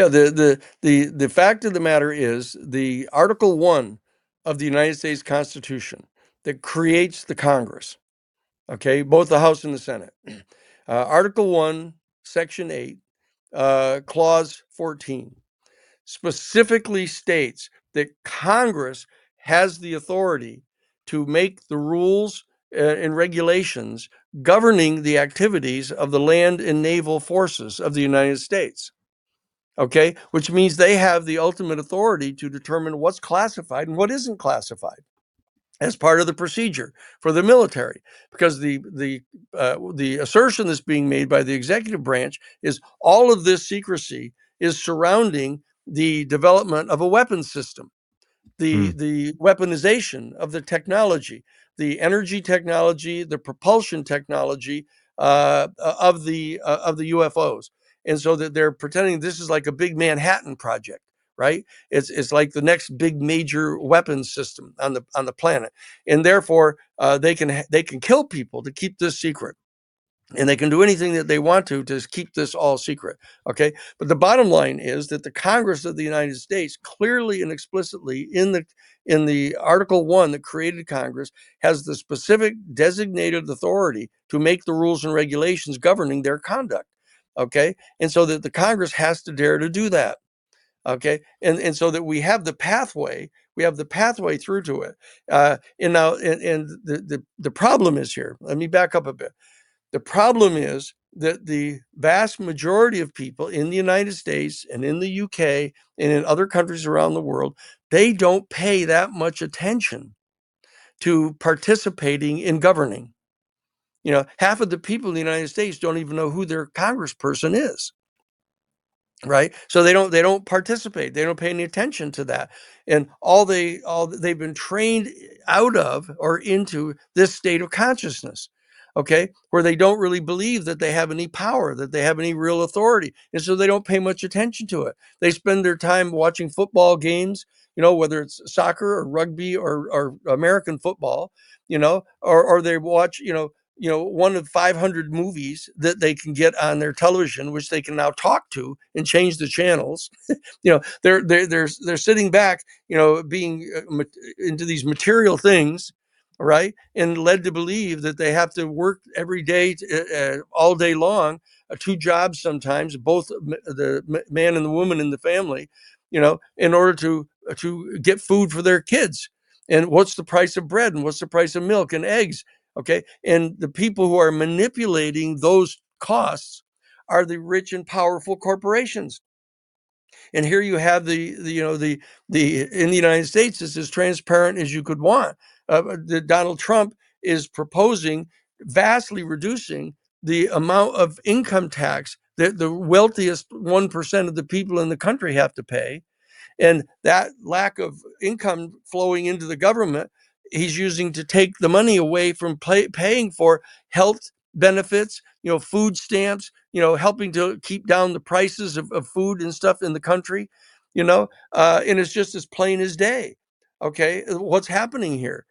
The fact of the matter is, the Article 1 of the United States Constitution that creates the Congress, okay, both the House and the Senate. Article 1, Section 8, Clause 14, specifically states that Congress has the authority to make the rules and regulations governing the activities of the land and naval forces of the United States. Okay, which means they have the ultimate authority to determine what's classified and what isn't classified as part of the procedure for the military. Because the assertion that's being made by the executive branch is all of this secrecy is surrounding the development of a weapons system, the weaponization of the technology, the energy technology, the propulsion technology of the UFOs. And so that they're pretending this is like a big Manhattan Project, right? It's like the next big major weapons system on the planet, and therefore they can kill people to keep this secret. And they can do anything that they want to keep this all secret. Okay. But the bottom line is that the Congress of the United States clearly and explicitly in the Article 1 that created Congress has the specific designated authority to make the rules and regulations governing their conduct. Okay. And so that the Congress has to dare to do that. Okay. And so that we have the pathway through to it. And the problem is here. Let me back up a bit. The problem is that the vast majority of people in the United States and in the UK and in other countries around the world, they don't pay that much attention to participating in governing. Half of the people in the United States don't even know who their congressperson is. Right. So they don't participate. They don't pay any attention to that. And they've been trained out of or into this state of consciousness. Okay. Where they don't really believe that they have any power, that they have any real authority. And so they don't pay much attention to it. They spend their time watching football games, whether it's soccer or rugby or American football, or they watch, one of 500 movies that they can get on their television, which they can now talk to and change the channels. They're sitting back, being into these material things, right, and led to believe that they have to work every day, all day long, 2 jobs sometimes, both the man and the woman in the family, in order to get food for their kids. And what's the price of bread and what's the price of milk and eggs? Okay. And the people who are manipulating those costs are the rich and powerful corporations. And here you have the in the United States, it's as transparent as you could want. Donald Trump is proposing vastly reducing the amount of income tax that the wealthiest 1% of the people in the country have to pay. And that lack of income flowing into the government, he's using to take the money away from paying for health benefits, food stamps, helping to keep down the prices of food and stuff in the country, and it's just as plain as day. Okay. What's happening here?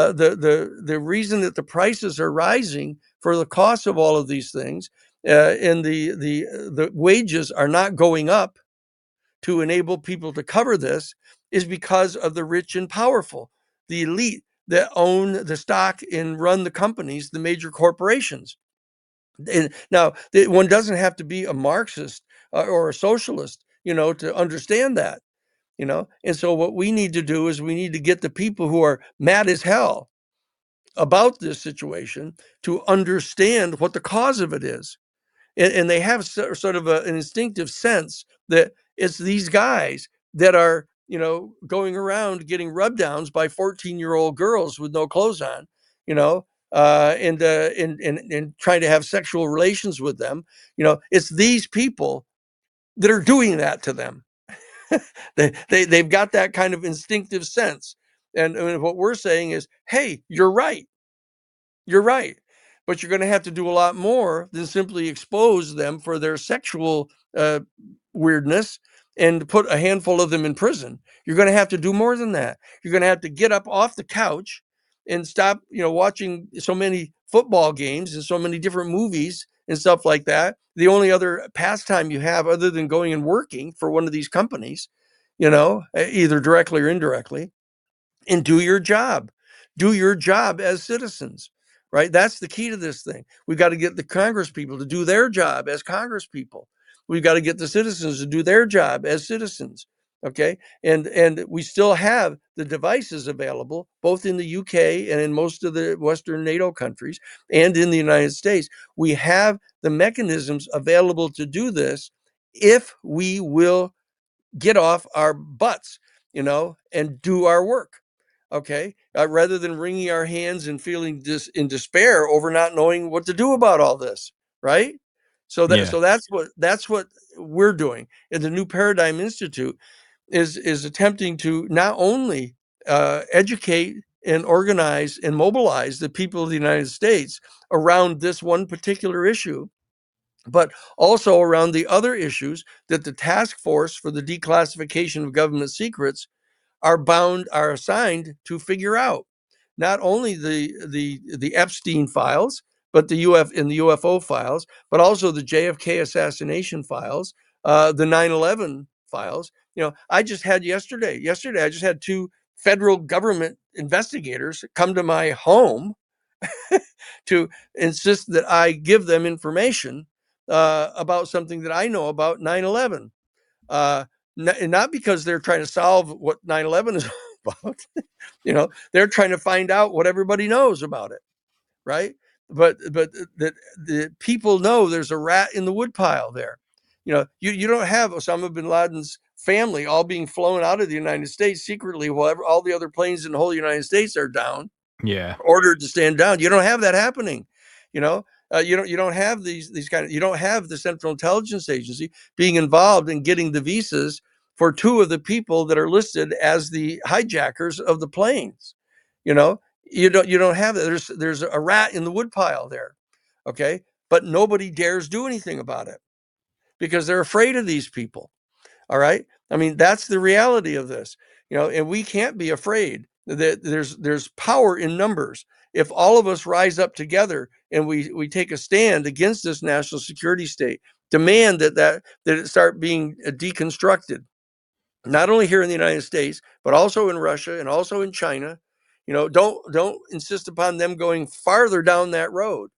The reason that the prices are rising for the cost of all of these things, and the wages are not going up to enable people to cover this, is because of the rich and powerful, the elite that own the stock and run the companies, the major corporations. And now, one doesn't have to be a Marxist or a socialist, to understand that, And so what we need to do is we need to get the people who are mad as hell about this situation to understand what the cause of it is. And they have sort of an instinctive sense that it's these guys that are, going around getting rub downs by 14-year-old girls with no clothes on, and trying to have sexual relations with them. It's these people that are doing that to them. They've got that kind of instinctive sense. And what we're saying is, hey, you're right. You're right. But you're going to have to do a lot more than simply expose them for their sexual weirdness and put a handful of them in prison. You're going to have to do more than that. You're going to have to get up off the couch and stop, watching so many football games and so many different movies and stuff like that. The only other pastime you have other than going and working for one of these companies, either directly or indirectly, and do your job. Do your job as citizens. Right? That's the key to this thing. We've got to get the Congress people to do their job as Congress people. We've got to get the citizens to do their job as citizens. Okay. And we still have the devices available, both in the UK and in most of the Western NATO countries and in the United States. We have the mechanisms available to do this if we will get off our butts, and do our work. Okay, rather than wringing our hands and feeling in despair over not knowing what to do about all this, right? So that's what we're doing. And the New Paradigm Institute is attempting to not only educate and organize and mobilize the people of the United States around this one particular issue, but also around the other issues that the task force for the declassification of government secrets are assigned to figure out. Not only the Epstein files, but the UFO files, but also the JFK assassination files, the 9/11 files. I just had yesterday, I just had 2 federal government investigators come to my home to insist that I give them information about something that I know about 9/11. Not because they're trying to solve what 9/11 is about. They're trying to find out what everybody knows about it, right? But the people know there's a rat in the woodpile there. You don't have Osama bin Laden's family all being flown out of the United States secretly while all the other planes in the whole United States are down. Yeah. Ordered to stand down. You don't have that happening. You don't have these kind of, you don't have the Central Intelligence Agency being involved in getting the visas for 2 of the people that are listed as the hijackers of the planes. You don't have that. There's a rat in the woodpile there. Okay. But nobody dares do anything about it because they're afraid of these people. All right. I mean, that's the reality of this, and we can't be afraid that there's power in numbers. If all of us rise up together and we take a stand against this national security state, demand that it start being deconstructed, not only here in the United States, but also in Russia and also in China. Don't insist upon them going farther down that road.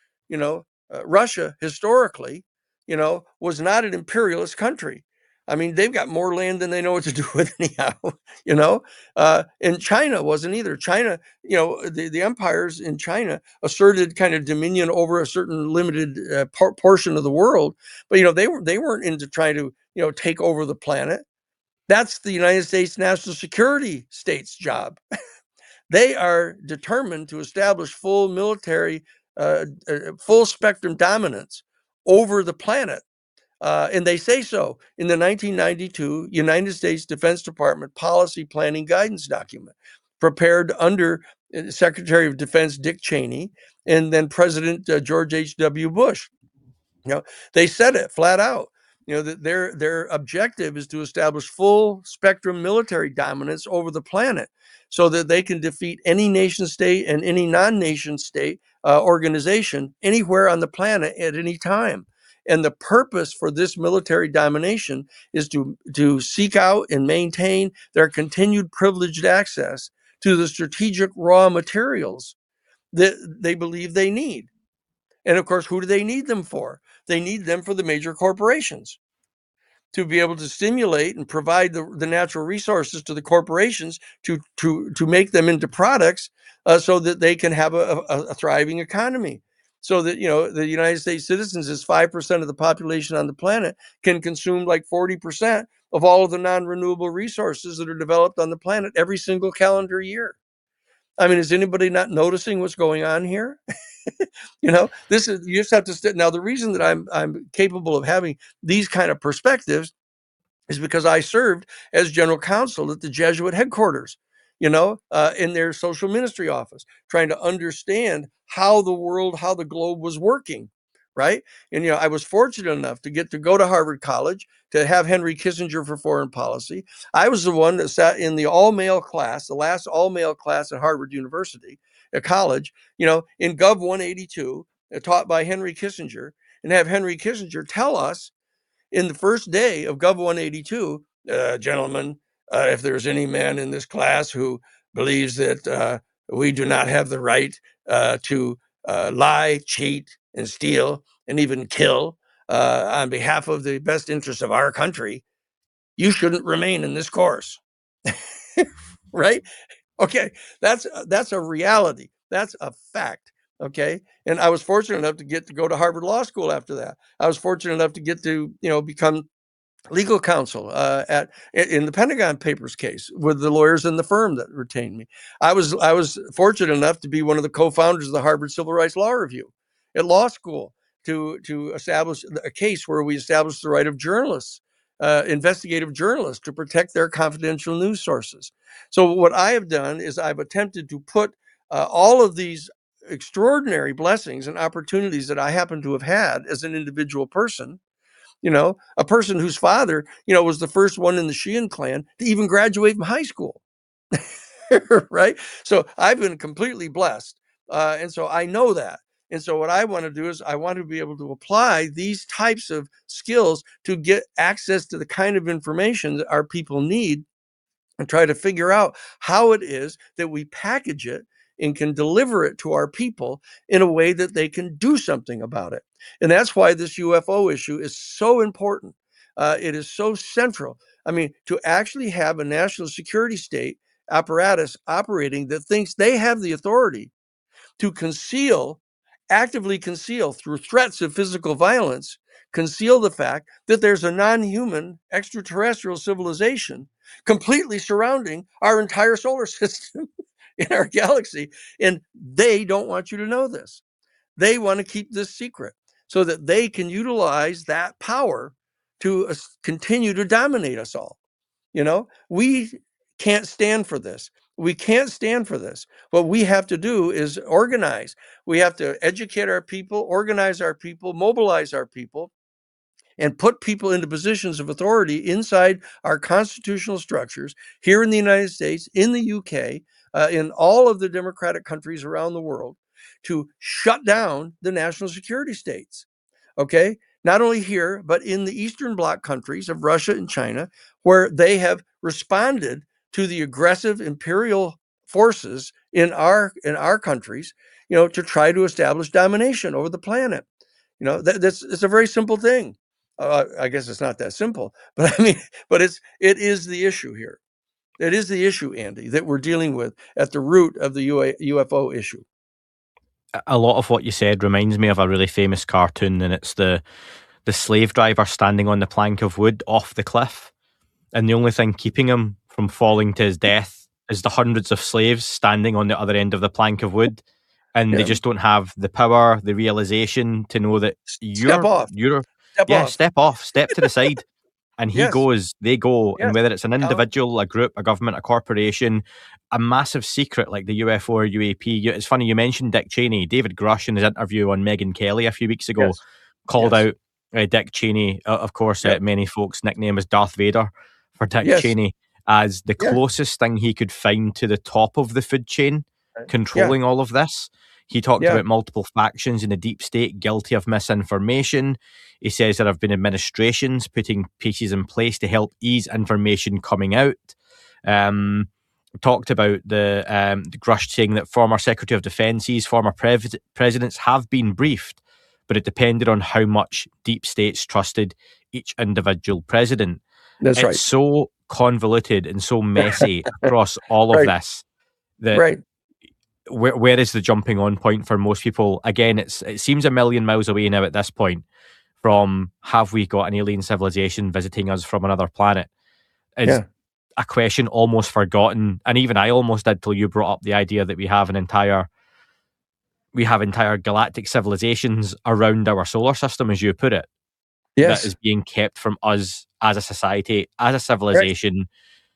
Russia historically, was not an imperialist country. I mean, they've got more land than they know what to do with anyhow, and China wasn't either. China, the empires in China asserted kind of dominion over a certain limited portion of the world, but, they weren't into trying to, take over the planet. That's the United States national security state's job. They are determined to establish full military, full spectrum dominance over the planet. And they say so in the 1992 United States Defense Department Policy Planning Guidance document, prepared under Secretary of Defense Dick Cheney and then President George H.W. Bush. They said it flat out. That their objective is to establish full spectrum military dominance over the planet so that they can defeat any nation state and any non-nation state organization anywhere on the planet at any time. And the purpose for this military domination is to seek out and maintain their continued privileged access to the strategic raw materials that they believe they need. And of course, who do they need them for? They need them for the major corporations to be able to stimulate and provide the natural resources to the corporations to make them into products so that they can have a thriving economy. So that, the United States citizens, is 5% of the population on the planet, can consume like 40% of all of the non-renewable resources that are developed on the planet every single calendar year. I mean, is anybody not noticing what's going on here? This is, you just have to now, the reason that I'm capable of having these kind of perspectives is because I served as general counsel at the Jesuit headquarters, in their social ministry office, trying to understand how the globe was working. Right. And, I was fortunate enough to get to go to Harvard College, to have Henry Kissinger for foreign policy. I was the one that sat in the all-male class, the last all-male class at Harvard University, at college, in Gov 182, taught by Henry Kissinger, and have Henry Kissinger tell us in the first day of Gov 182, gentlemen, if there's any man in this class who believes that we do not have the right to lie, cheat, and steal, and even kill on behalf of the best interests of our country, you shouldn't remain in this course. Right? Okay, that's a reality. That's a fact. Okay, and I was fortunate enough to get to go to Harvard Law School after that. I was fortunate enough to get to become legal counsel in the Pentagon Papers case with the lawyers in the firm that retained me. I was fortunate enough to be one of the co-founders of the Harvard Civil Rights Law Review at law school to establish a case where we established the right of journalists, investigative journalists, to protect their confidential news sources. So what I have done is I've attempted to put all of these extraordinary blessings and opportunities that I happen to have had as an individual person, a person whose father, was the first one in the Sheehan clan to even graduate from high school. Right. So I've been completely blessed. And so I know that. And so what I want to do is I want to be able to apply these types of skills to get access to the kind of information that our people need and try to figure out how it is that we package it and can deliver it to our people in a way that they can do something about it. And that's why this UFO issue is so important. It is so central. I mean, to actually have a national security state apparatus operating that thinks they have the authority to conceal, actively conceal through threats of physical violence, conceal the fact that there's a non-human extraterrestrial civilization completely surrounding our entire solar system in our galaxy. And they don't want you to know this. They want to keep this secret so that they can utilize that power to continue to dominate us all. We can't stand for this. We can't stand for this. What we have to do is organize. We have to educate our people, organize our people, mobilize our people, and put people into positions of authority inside our constitutional structures here in the United States, in the UK, in all of the democratic countries around the world to shut down the national security states. Okay? Not only here, but in the Eastern Bloc countries of Russia and China, where they have responded to the aggressive imperial forces in our countries, to try to establish domination over the planet. It's a very simple thing. I guess it's not that simple, but it is the issue here. It is the issue, Andy, that we're dealing with at the root of the UFO issue. A lot of what you said reminds me of a really famous cartoon, and it's the slave driver standing on the plank of wood off the cliff, and the only thing keeping him from falling to his death is the hundreds of slaves standing on the other end of the plank of wood, and they just don't have the power, the realization to know that Step off, step to the side. And they go, and whether it's an individual, a group, a government, a corporation, a massive secret like the UFO or UAP. It's funny, you mentioned Dick Cheney. David Grush, in his interview on Megyn Kelly a few weeks ago, called out Dick Cheney, of course, many folks' nickname is Darth Vader for Dick Cheney, as the closest thing he could find to the top of the food chain, controlling all of this. He talked about multiple factions in the deep state guilty of misinformation. He says there have been administrations putting pieces in place to help ease information coming out. Talked about the Grush saying that former Secretary of Defence's, former presidents have been briefed, but it depended on how much deep states trusted each individual president. That's right. It's so convoluted and so messy across all of this that where is the jumping on point for most people? Again, it seems a million miles away now at this point from have we got an alien civilization visiting us from another planet? It's a question almost forgotten, and even I almost did till you brought up the idea that we have entire galactic civilizations around our solar system, as you put it, that is being kept from us as a society, as a civilization.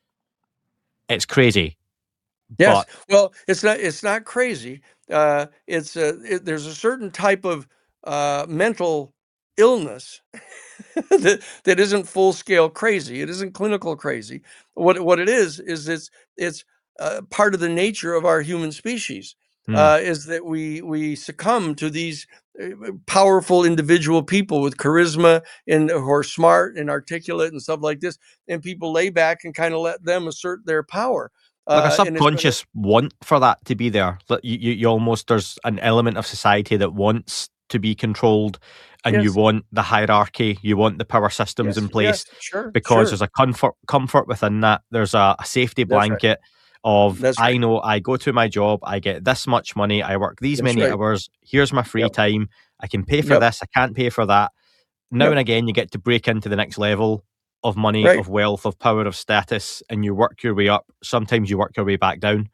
It's crazy. Yes. Well, it's not crazy. There's a certain type of mental illness that isn't full scale crazy. It isn't clinical crazy. What it is it's part of the nature of our human species. Is that we succumb to these powerful individual people with charisma and who are smart and articulate and stuff like this, and people lay back and kind of let them assert their power. Like a subconscious want for that to be there. You almost, there's an element of society that wants to be controlled, and you want the hierarchy, you want the power systems in place, because there's a comfort within that. There's a safety blanket of, I know I go to my job, I get this much money, I work these many hours, here's my free time, I can pay for this, I can't pay for that. Now and again, you get to break into the next level of money, of wealth, of power, of status, and you work your way up. Sometimes you work your way back down.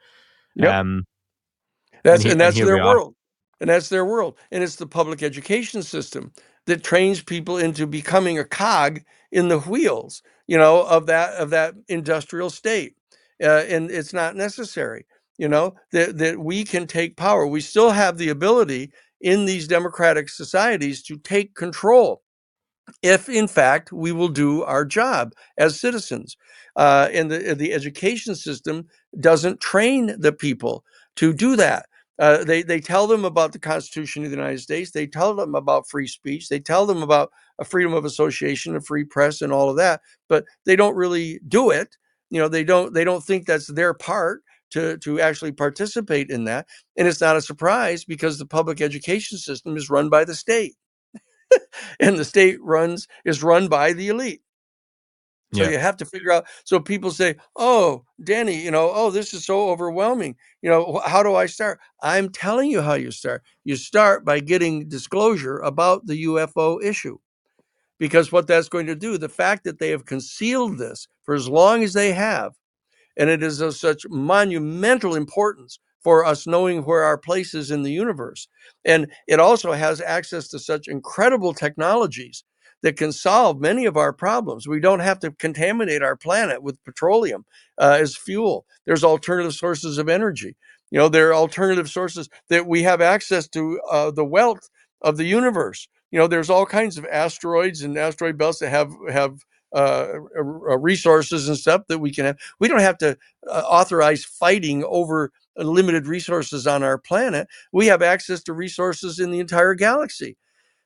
That's their world. And that's their world. And it's the public education system that trains people into becoming a cog in the wheels, of that industrial state. And it's not necessary, that we can take power. We still have the ability in these democratic societies to take control, if in fact we will do our job as citizens. And the education system doesn't train the people to do that. They tell them about the Constitution of the United States. They tell them about free speech. They tell them about a freedom of association, a free press, and all of that. But they don't really do it. They don't think that's their part to actually participate in that. And it's not a surprise because the public education system is run by the state, and the state is run by the elite. So Yeah. you have to figure out. So people say, "Oh, Danny, oh, this is so overwhelming. How do I start?" I'm telling you how you start. You start by getting disclosure about the UFO issue, because what that's going to do, the fact that they have concealed this for as long as they have, and it is of such monumental importance for us knowing where our place is in the universe. And it also has access to such incredible technologies that can solve many of our problems. We don't have to contaminate our planet with petroleum as fuel. There's alternative sources of energy. There are alternative sources that we have access to, the wealth of the universe. There's all kinds of asteroids and asteroid belts that have resources and stuff that we can have. We don't have to authorize fighting over limited resources on our planet. We have access to resources in the entire galaxy.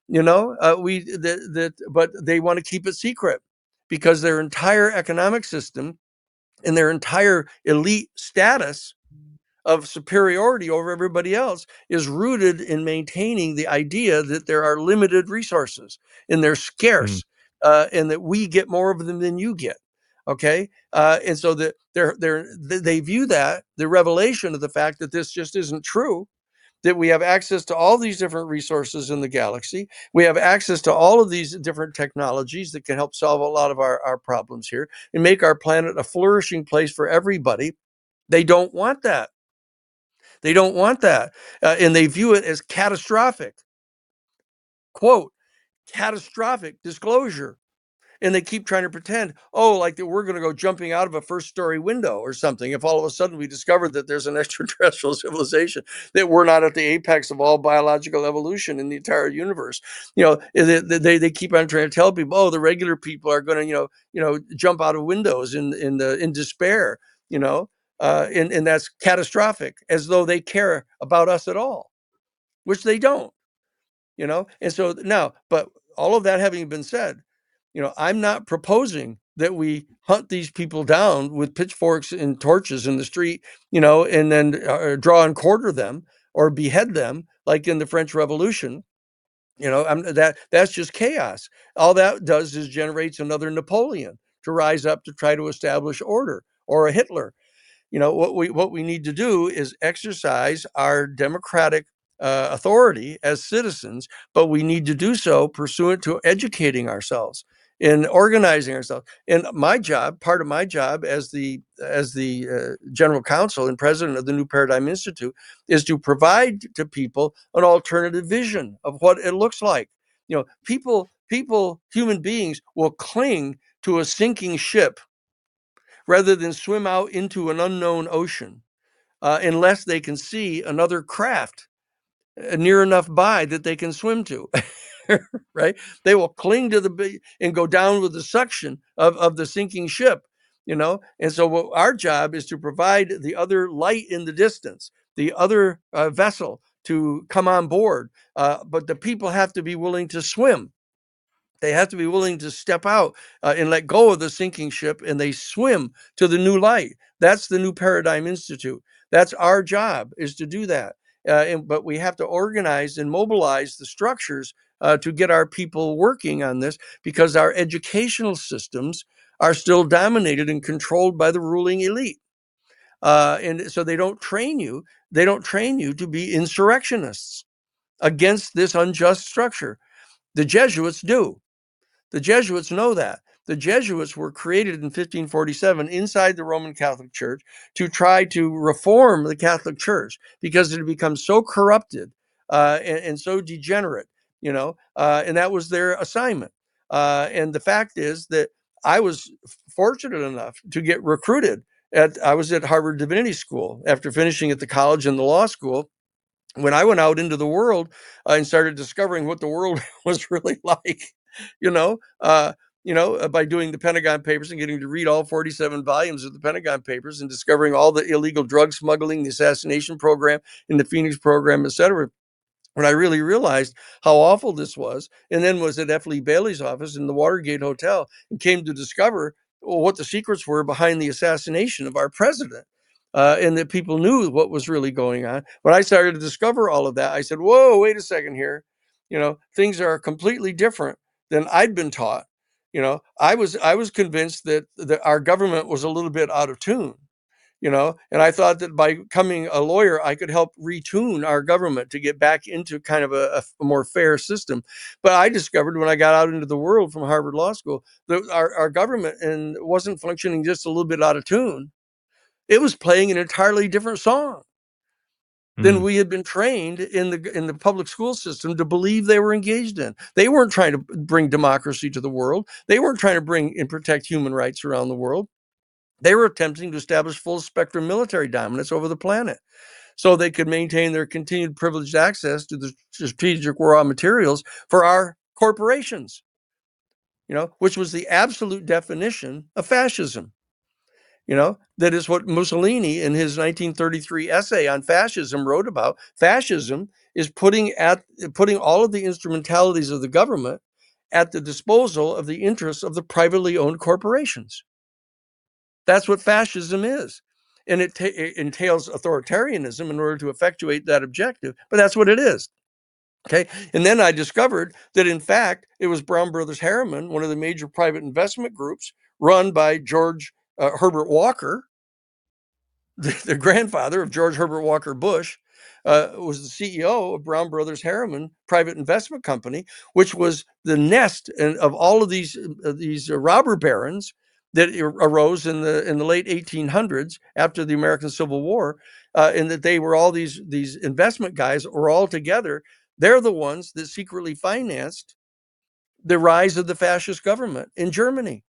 But they want to keep it secret because their entire economic system and their entire elite status of superiority over everybody else is rooted in maintaining the idea that there are limited resources and they're scarce, and that we get more of them than you get. Okay, and so that they view that the revelation of the fact that this just isn't true. That we have access to all these different resources in the galaxy. We have access to all of these different technologies that can help solve a lot of our problems here and make our planet a flourishing place for everybody. They don't want that. They don't want that. And they view it as catastrophic. Quote, catastrophic disclosure. And they keep trying to pretend, like that we're going to go jumping out of a first-story window or something if all of a sudden we discover that there's an extraterrestrial civilization, that we're not at the apex of all biological evolution in the entire universe. They keep on trying to tell people, the regular people are going to, jump out of windows in despair, and that's catastrophic, as though they care about us at all, which they don't. And so now, but all of that having been said, I'm not proposing that we hunt these people down with pitchforks and torches in the street, and then draw and quarter them or behead them like in the French Revolution. That's just chaos. All that does is generates another Napoleon to rise up to try to establish order, or a Hitler. What we need to do is exercise our democratic authority as citizens, but we need to do so pursuant to educating ourselves and organizing ourselves. And part of my job as the general counsel and president of the New Paradigm Institute, is to provide to people an alternative vision of what it looks like. Human beings will cling to a sinking ship rather than swim out into an unknown ocean, unless they can see another craft near enough by that they can swim to. Right? They will cling to the and go down with the suction of the sinking ship. And so our job is to provide the other light in the distance, the other vessel to come on board. But the people have to be willing to swim. They have to be willing to step out and let go of the sinking ship, and they swim to the new light. That's the New Paradigm Institute. That's our job, is to do that. But we have to organize and mobilize the structures to get our people working on this, because our educational systems are still dominated and controlled by the ruling elite. And so they don't train you. They don't train you to be insurrectionists against this unjust structure. The Jesuits do. The Jesuits know that. The Jesuits were created in 1547 inside the Roman Catholic Church to try to reform the Catholic Church, because it had become so corrupted and so degenerate, and that was their assignment. And the fact is that I was fortunate enough to get recruited. I was at Harvard Divinity School after finishing at the college and the law school. When I went out into the world and started discovering what the world was really like, by doing the Pentagon Papers and getting to read all 47 volumes of the Pentagon Papers and discovering all the illegal drug smuggling, the assassination program, and the Phoenix program, et cetera, when I really realized how awful this was, and then was at F. Lee Bailey's office in the Watergate Hotel and came to discover what the secrets were behind the assassination of our president. And that people knew what was really going on. When I started to discover all of that, I said, whoa, wait a second here. Things are completely different than I'd been taught. I was convinced that our government was a little bit out of tune. And I thought that by becoming a lawyer, I could help retune our government to get back into kind of a more fair system. But I discovered when I got out into the world from Harvard Law School that our government wasn't functioning just a little bit out of tune. It was playing an entirely different song than we had been trained in the public school system to believe they were engaged in. They weren't trying to bring democracy to the world. They weren't trying to bring and protect human rights around the world. They were attempting to establish full spectrum military dominance over the planet so they could maintain their continued privileged access to the strategic raw materials for our corporations, which was the absolute definition of fascism. That is what Mussolini in his 1933 essay on fascism wrote about. Fascism is putting all of the instrumentalities of the government at the disposal of the interests of the privately owned corporations. That's what fascism is. And it entails authoritarianism in order to effectuate that objective, but that's what it is. Okay. And then I discovered that, in fact, it was Brown Brothers Harriman, one of the major private investment groups run by George Herbert Walker, the grandfather of George Herbert Walker Bush, was the CEO of Brown Brothers Harriman private investment company, which was the nest of all of these robber barons that arose in the late 1800s after the American Civil War, and that they were all these investment guys were all together. They're the ones that secretly financed the rise of the fascist government in Germany.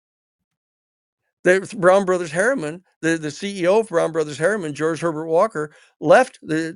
Brown Brothers Harriman, the CEO of Brown Brothers Harriman, George Herbert Walker, left the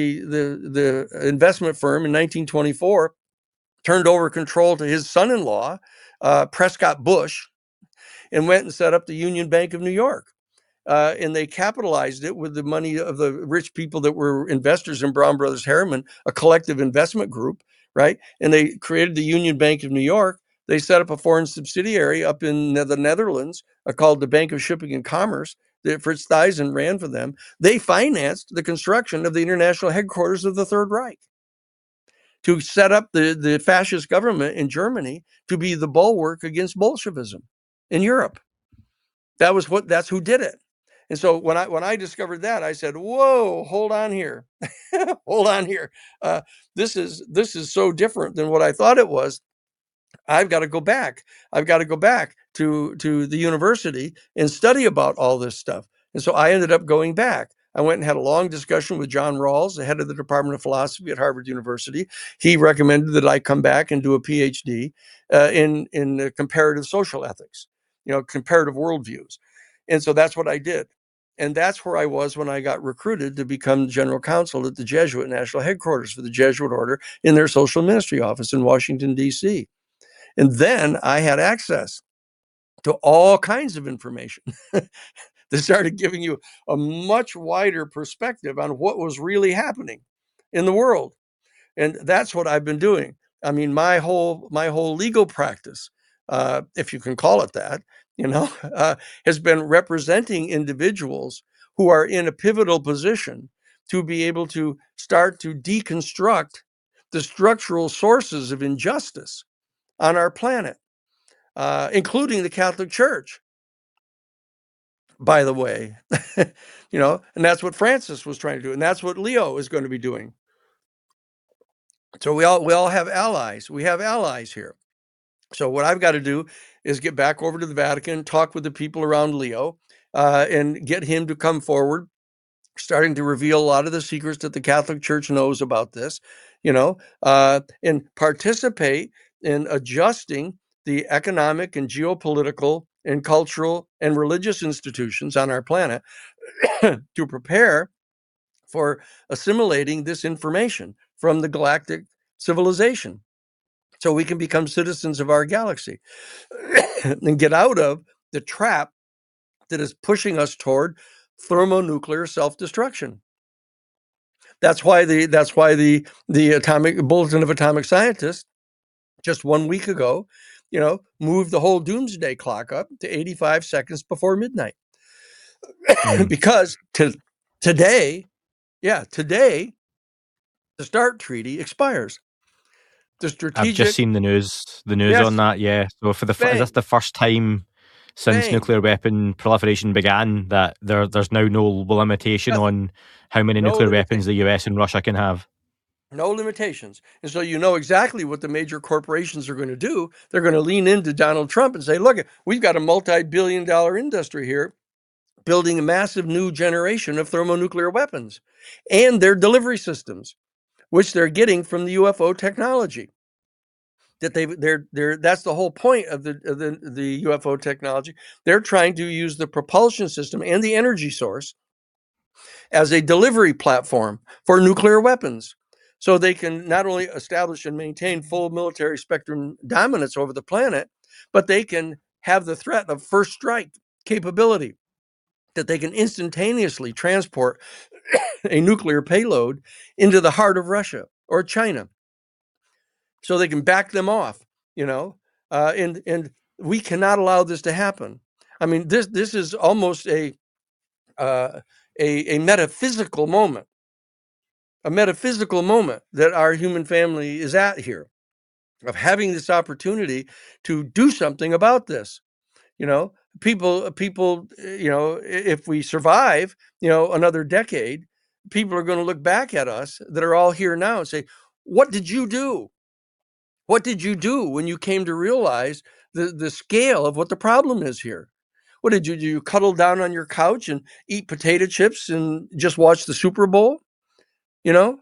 investment firm in 1924, turned over control to his son-in-law, Prescott Bush, and went and set up the Union Bank of New York. And they capitalized it with the money of the rich people that were investors in Brown Brothers Harriman, a collective investment group, right? And they created the Union Bank of New York. They set up a foreign subsidiary up in the Netherlands called the Bank of Shipping and Commerce that Fritz Thyssen ran for them. They financed the construction of the international headquarters of the Third Reich to set up the fascist government in Germany to be the bulwark against Bolshevism in Europe. That's who did it. And so when I discovered that, I said, whoa, hold on here. Hold on here. This is so different than what I thought it was. I've got to go back. I've got to go back to the university and study about all this stuff. And so I ended up going back. I went and had a long discussion with John Rawls, the head of the Department of Philosophy at Harvard University. He recommended that I come back and do a PhD in comparative social ethics, comparative worldviews. And so that's what I did. And that's where I was when I got recruited to become general counsel at the Jesuit National Headquarters for the Jesuit Order in their social ministry office in Washington, D.C. And then I had access to all kinds of information that started giving you a much wider perspective on what was really happening in the world. And that's what I've been doing. I mean, my whole legal practice, if you can call it that, has been representing individuals who are in a pivotal position to be able to start to deconstruct the structural sources of injustice on our planet, including the Catholic Church, by the way. And that's what Francis was trying to do, and that's what Leo is going to be doing. So we all have allies. We have allies here. So what I've got to do is get back over to the Vatican, talk with the people around Leo, and get him to come forward, starting to reveal a lot of the secrets that the Catholic Church knows about this, and participate in adjusting the economic and geopolitical and cultural and religious institutions on our planet to prepare for assimilating this information from the galactic civilization so we can become citizens of our galaxy. and get out of the trap that is pushing us toward thermonuclear self-destruction. That's why the Atomic Bulletin of Atomic Scientists just 1 week ago, moved the whole doomsday clock up to 85 seconds before midnight. Because today, the START treaty expires. The strategic. I've just seen the news Yes. on that. Yeah. So is this the first time since nuclear weapon proliferation began that there's now no limitation on how many nuclear weapons the US and Russia can have? No limitations. And so you know exactly what the major corporations are going to do. They're going to lean into Donald Trump and say, look, we've got a multi-billion-dollar industry here building a massive new generation of thermonuclear weapons and their delivery systems, which they're getting from the UFO technology. That's the whole point of the UFO technology. They're trying to use the propulsion system and the energy source as a delivery platform for nuclear weapons. So they can not only establish and maintain full military spectrum dominance over the planet, but they can have the threat of first strike capability, that they can instantaneously transport a nuclear payload into the heart of Russia or China. So they can back them off, and we cannot allow this to happen. I mean, this is almost a metaphysical moment. A metaphysical moment that our human family is at here, of having this opportunity to do something about this. People, if we survive, another decade, people are going to look back at us that are all here now and say, what did you do? What did you do when you came to realize the scale of what the problem is here? What did you do? You cuddle down on your couch and eat potato chips and just watch the Super Bowl? No,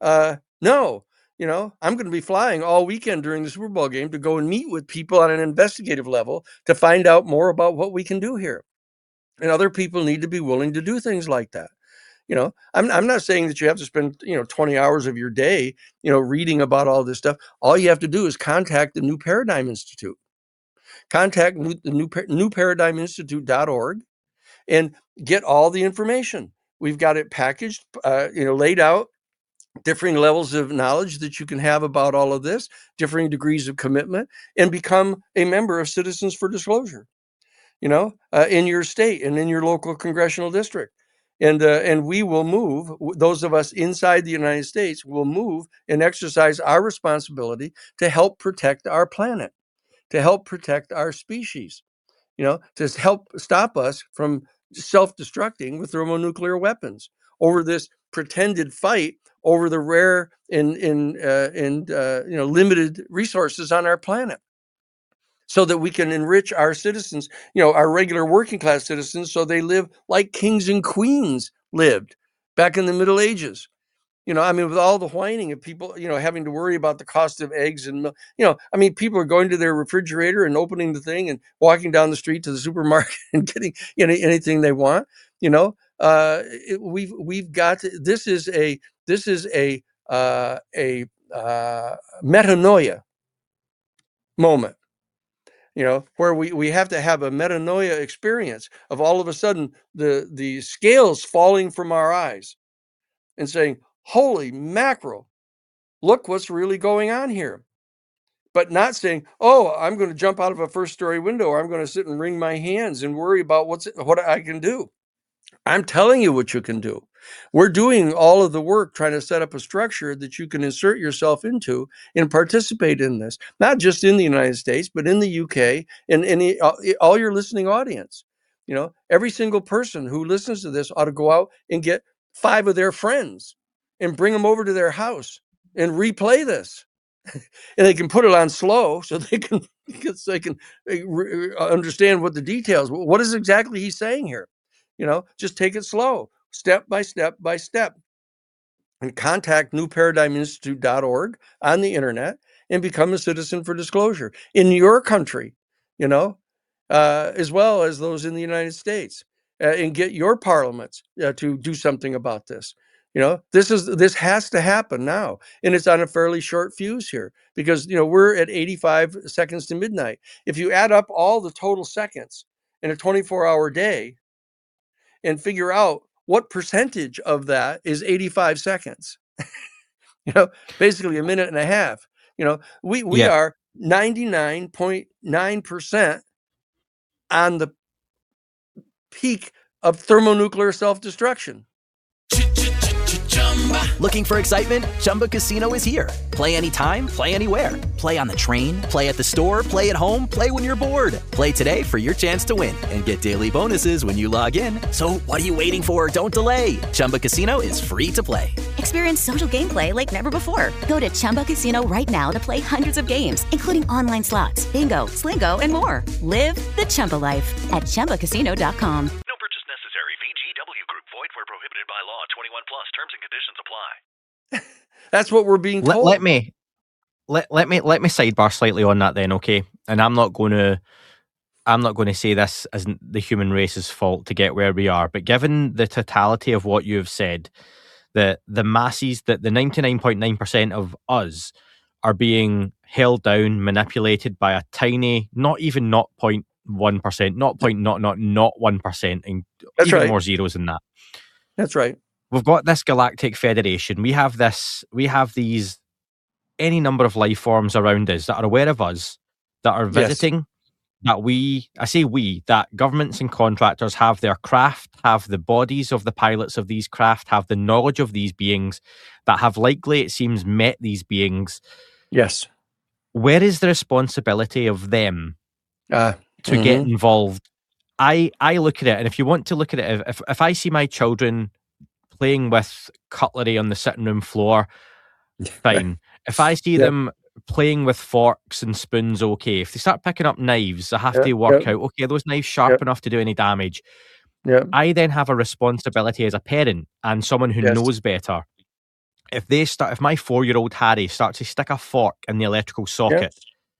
I'm going to be flying all weekend during the Super Bowl game to go and meet with people on an investigative level to find out more about what we can do here. And other people need to be willing to do things like that. I'm not saying that you have to spend, 20 hours of your day, reading about all this stuff. All you have to do is contact the New Paradigm Institute. Contact the newparadigminstitute.org and get all the information. We've got it packaged, laid out, differing levels of knowledge that you can have about all of this, differing degrees of commitment, and become a member of Citizens for Disclosure, in your state and in your local congressional district. And we will move, those of us inside the United States will move and exercise our responsibility to help protect our planet, to help protect our species, to help stop us from self-destructing with thermonuclear weapons over this pretended fight over the rare and limited resources on our planet, so that we can enrich our citizens, our regular working class citizens, so they live like kings and queens lived back in the Middle Ages. With all the whining of people, having to worry about the cost of eggs and milk, people are going to their refrigerator and opening the thing and walking down the street to the supermarket and getting anything they want. We've got this is a metanoia moment, where we have to have a metanoia experience of all of a sudden the scales falling from our eyes and saying, holy mackerel, look what's really going on here. But not saying, oh, I'm going to jump out of a first-story window, or I'm going to sit and wring my hands and worry about what I can do. I'm telling you what you can do. We're doing all of the work trying to set up a structure that you can insert yourself into and participate in this, not just in the United States, but in the UK and all your listening audience. Every single person who listens to this ought to go out and get 5 of their friends and bring them over to their house and replay this. And they can put it on slow so they can understand what the details, what is exactly he's saying here. Just take it slow, step by step by step, and contact newparadigminstitute.org on the internet and become a Citizen for Disclosure in your country, as well as those in the United States, and get your parliaments to do something about this. This has to happen now, and it's on a fairly short fuse here because we're at 85 seconds to midnight. If you add up all the total seconds in a 24-hour day and figure out what percentage of that is 85 seconds, basically a minute and a half. We are 99.9% on the peak of thermonuclear self-destruction. Looking for excitement? Chumba Casino is here. Play anytime, play anywhere. Play on the train, play at the store, play at home, play when you're bored. Play today for your chance to win and get daily bonuses when you log in. So what are you waiting for? Don't delay. Chumba Casino is free to play. Experience social gameplay like never before. Go to Chumba Casino right now to play hundreds of games, including online slots, bingo, Slingo, and more. Live the Chumba life at ChumbaCasino.com. No purchase necessary. VGW Group. Void where prohibited by law. 21 plus. Terms and conditions apply. That's what we're being told. Let me sidebar slightly on that then, okay? And I'm not going to say this isn't the human race's fault to get where we are, but given the totality of what you have said, the masses, that the 99.9% of us are being held down, manipulated by a tiny, not even 0.1%, 0.001%, and That's even right. more zeros than that. That's right. We've got this galactic federation. We have these any number of life forms around us that are aware of us, that are visiting, that governments and contractors have their craft, have the bodies of the pilots of these craft, have the knowledge of these beings, that have likely, it seems, met these beings. Yes. Where is the responsibility of them to Mm-hmm. get involved? I look at it, and if you want to look at it, if I see my children playing with cutlery on the sitting room floor, fine. If I see them playing with forks and spoons, okay. If they start picking up knives, I have to work out, okay, are those knives sharp enough to do any damage? I then have a responsibility as a parent and someone who knows better. If my 4-year-old Harry starts to stick a fork in the electrical socket,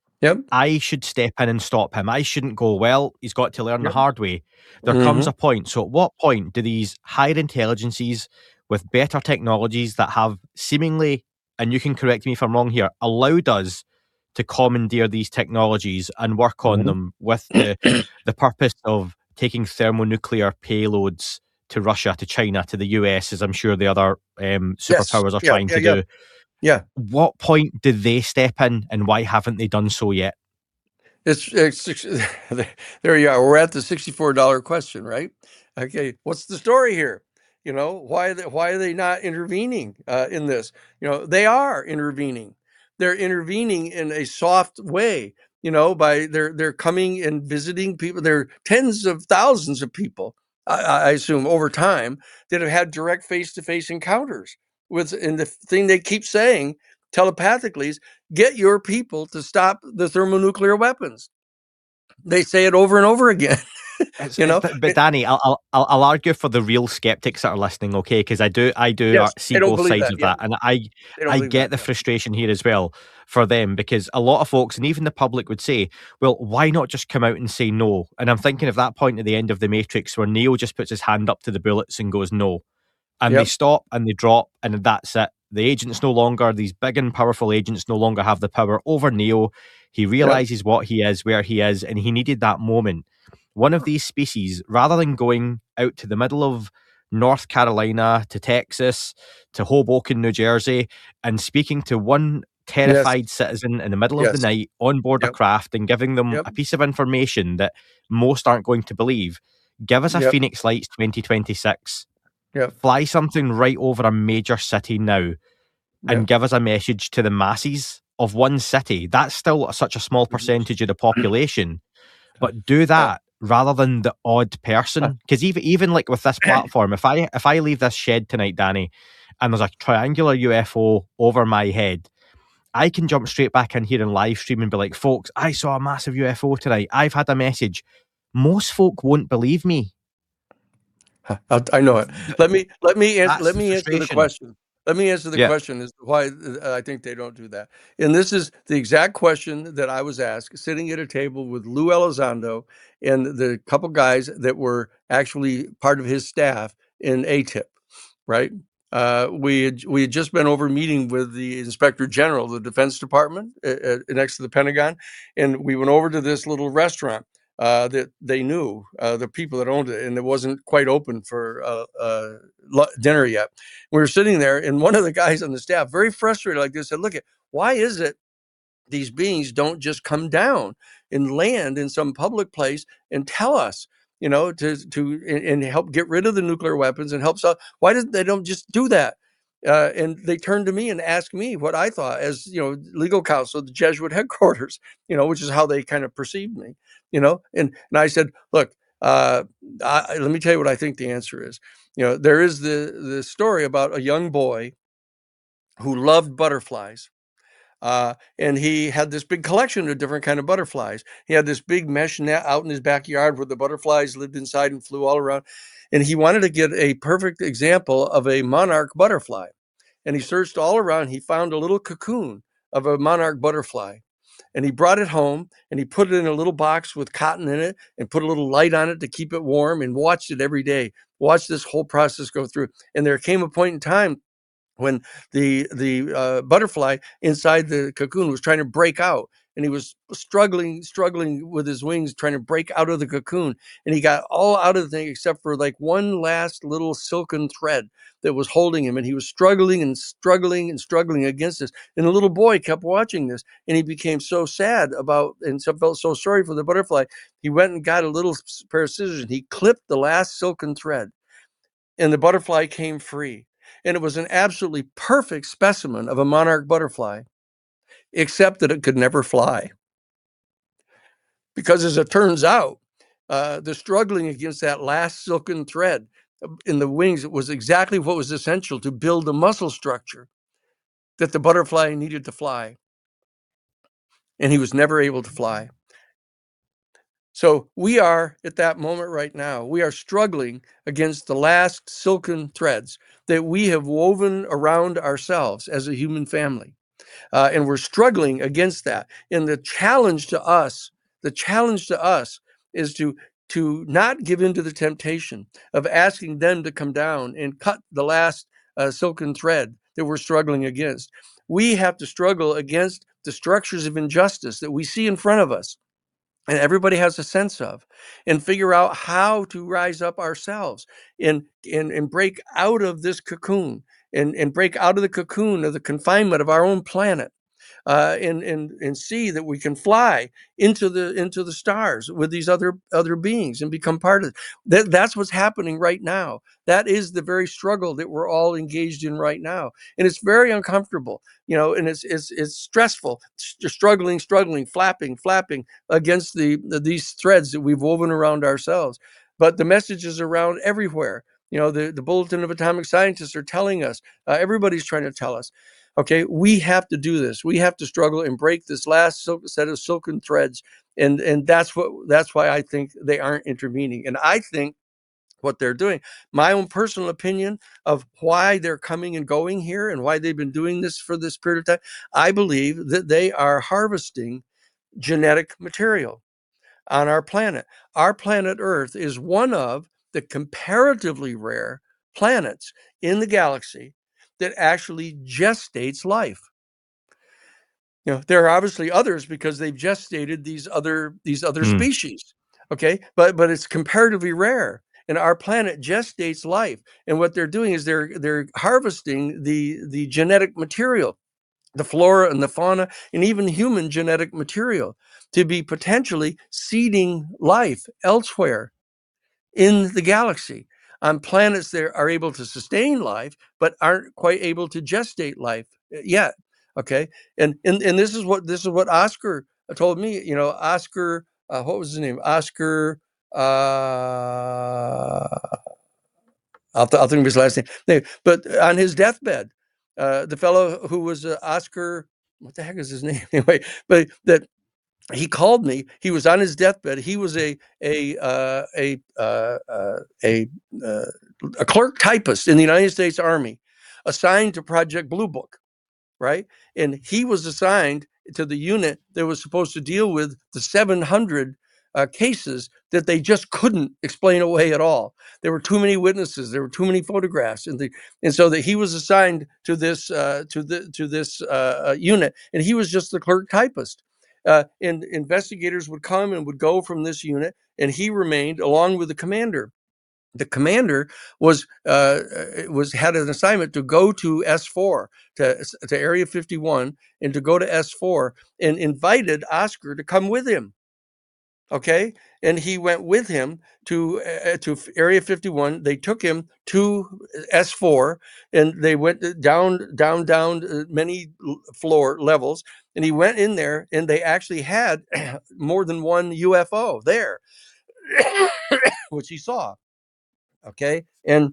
I should step in and stop him. I shouldn't go, well, he's got to learn the hard way. There comes a point. So at what point do these higher intelligences with better technologies that have seemingly, and you can correct me if I'm wrong here, allowed us to commandeer these technologies and work on them with the purpose of taking thermonuclear payloads to Russia, to China, to the US, as I'm sure the other superpowers are trying to do. Yeah. What point did they step in, and why haven't they done so yet? It's there you are. We're at the $64 question, right? Okay, what's the story here? Why are they not intervening in this? They are intervening. They're intervening in a soft way. By they're coming and visiting people. There are tens of thousands of people, I assume, over time that have had direct face-to-face encounters with. And the thing they keep saying telepathically is, get your people to stop the thermonuclear weapons. They say it over and over again. But Danny, I'll argue for the real skeptics that are listening, okay? Because I do see both sides of that, and I get the frustration here as well for them, because a lot of folks and even the public would say, well, why not just come out and say no? And I'm thinking of that point at the end of The Matrix where Neo just puts his hand up to the bullets and goes no, and they stop and they drop, and that's it. The agents no longer, these big and powerful agents no longer have the power over Neo. He realizes what he is, where he is, and he needed that moment. One of these species, rather than going out to the middle of North Carolina, to Texas, to Hoboken, New Jersey, and speaking to one terrified citizen in the middle of the night on board a craft and giving them a piece of information that most aren't going to believe, give us a Phoenix Lights 2026. Fly something right over a major city now and give us a message to the masses of one city. That's still such a small percentage of the population, but do that rather than the odd person. Because even like with this platform, if I leave this shed tonight, Danny, and there's a triangular UFO over my head, I can jump straight back in here and live stream and be like, folks, I saw a massive UFO tonight. I've had a message. Most folk won't believe me. I know it. Let me answer the question. Let me answer the question as to why I think they don't do that. And this is the exact question that I was asked sitting at a table with Lou Elizondo and the couple guys that were actually part of his staff in ATIP, right? We had just been over meeting with the Inspector General of the Defense Department next to the Pentagon, and we went over to this little restaurant that they knew, the people that owned it, and it wasn't quite open for dinner yet. We were sitting there, and one of the guys on the staff, very frustrated like this, said, "Look, why is it these beings don't just come down and land in some public place and tell us, and help get rid of the nuclear weapons and help solve? Why doesn't they don't just do that?" And they turned to me and asked me what I thought as, legal counsel at the Jesuit headquarters, which is how they kind of perceived me, and I said, look, let me tell you what I think the answer is. There is the story about a young boy who loved butterflies. And he had this big collection of different kind of butterflies. He had this big mesh net out in his backyard where the butterflies lived inside and flew all around. And he wanted to get a perfect example of a monarch butterfly. And he searched all around. He found a little cocoon of a monarch butterfly. And he brought it home and he put it in a little box with cotton in it and put a little light on it to keep it warm and watched it every day, watched this whole process go through. And there came a point in time when the butterfly inside the cocoon was trying to break out, and he was struggling with his wings, trying to break out of the cocoon. And he got all out of the thing except for like one last little silken thread that was holding him. And he was struggling against this. And the little boy kept watching this, and he became so sad and felt so sorry for the butterfly. He went and got a little pair of scissors, and he clipped the last silken thread, and the butterfly came free. And it was an absolutely perfect specimen of a monarch butterfly, except that it could never fly. Because as it turns out, the struggling against that last silken thread in the wings was exactly what was essential to build the muscle structure that the butterfly needed to fly. And he was never able to fly. So we are at that moment right now. We are struggling against the last silken threads that we have woven around ourselves as a human family. And we're struggling against that. And the challenge to us is to not give in to the temptation of asking them to come down and cut the last silken thread that we're struggling against. We have to struggle against the structures of injustice that we see in front of us, and everybody has a sense of, and figure out how to rise up ourselves and break out of this cocoon and break out of the cocoon of the confinement of our own planet, and see that we can fly into the stars with these other beings and become part of it. That's what's happening right now. That is the very struggle that we're all engaged in right now, and it's very uncomfortable, and it's stressful. Struggling, flapping against these threads that we've woven around ourselves. But the message is around everywhere. The Bulletin of Atomic Scientists are telling us. Everybody's trying to tell us. Okay, we have to do this. We have to struggle and break this last set of silken threads, and that's why I think they aren't intervening. And I think what they're doing, my own personal opinion of why they're coming and going here and why they've been doing this for this period of time, I believe that they are harvesting genetic material on our planet. Our planet Earth is one of the comparatively rare planets in the galaxy that actually gestates life. There are obviously others because they've gestated these other species. Okay, but it's comparatively rare, and our planet gestates life. And what they're doing is they're harvesting the genetic material, the flora and the fauna, and even human genetic material, to be potentially seeding life elsewhere in the galaxy, on planets that are able to sustain life, but aren't quite able to gestate life yet. Okay. And this is what Oscar told me, Oscar, what was his name? Oscar, I'll think of his last name. But on his deathbed, the fellow who was Oscar, what the heck is his name anyway? But that he called me. He was on his deathbed. He was a clerk typist in the United States Army, assigned to Project Blue Book, right? And he was assigned to the unit that was supposed to deal with the 700 cases that they just couldn't explain away at all. There were too many witnesses. There were too many photographs, and so that he was assigned to this unit, and he was just the clerk typist. And investigators would come and would go from this unit, and he remained along with the commander. The commander was had an assignment to go to S4 to Area 51 and to go to S4, and invited Oscar to come with him. Okay, and he went with him to Area 51. They took him to S4, and they went down many floor levels, and he went in there, and they actually had more than one UFO there, which he saw. Okay, and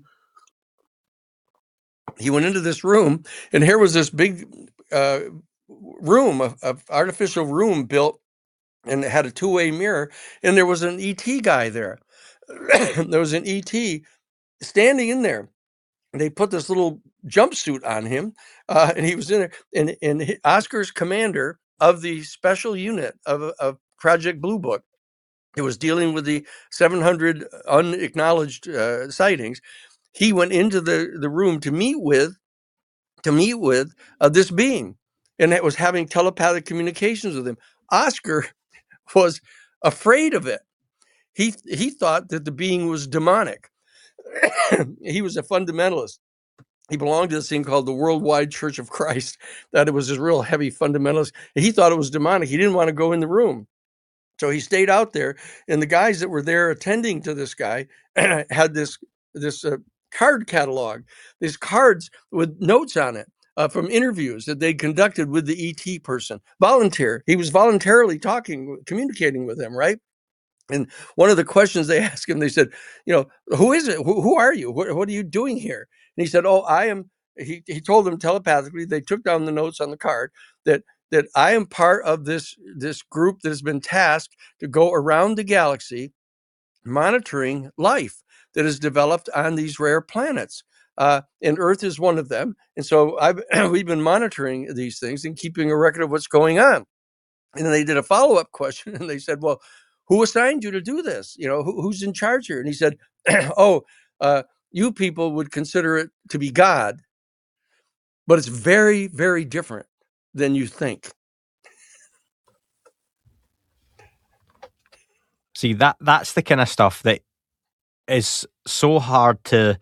he went into this room, and here was this big room, of artificial room built, and it had a two-way mirror, and there was an ET guy there. There was an ET standing in there. They put this little jumpsuit on him, and he was in there. And Oscar's commander of the special unit of Project Blue Book, it was dealing with the 700 unacknowledged sightings. He went into the room to meet with this being, and it was having telepathic communications with him. Oscar was afraid of it. He thought that the being was demonic. He was a fundamentalist. He belonged to this thing called the Worldwide Church of Christ. That it was this real heavy fundamentalist. And he thought it was demonic. He didn't want to go in the room. So he stayed out there, and the guys that were there attending to this guy had this card catalog, these cards with notes on it from interviews that they conducted with the ET person. He was voluntarily communicating with them, right? And one of the questions they asked him, they said, who is it? Who are you? What are you doing here? And he said, oh, I am. He told them telepathically. They took down the notes on the card that I am part of this group that has been tasked to go around the galaxy monitoring life that is developed on these rare planets. And Earth is one of them. And so we've been monitoring these things and keeping a record of what's going on. And then they did a follow-up question, and they said, well, who assigned you to do this? Who's in charge here? And he said, you people would consider it to be God, but it's very, very different than you think. See, that's the kind of stuff that is so hard to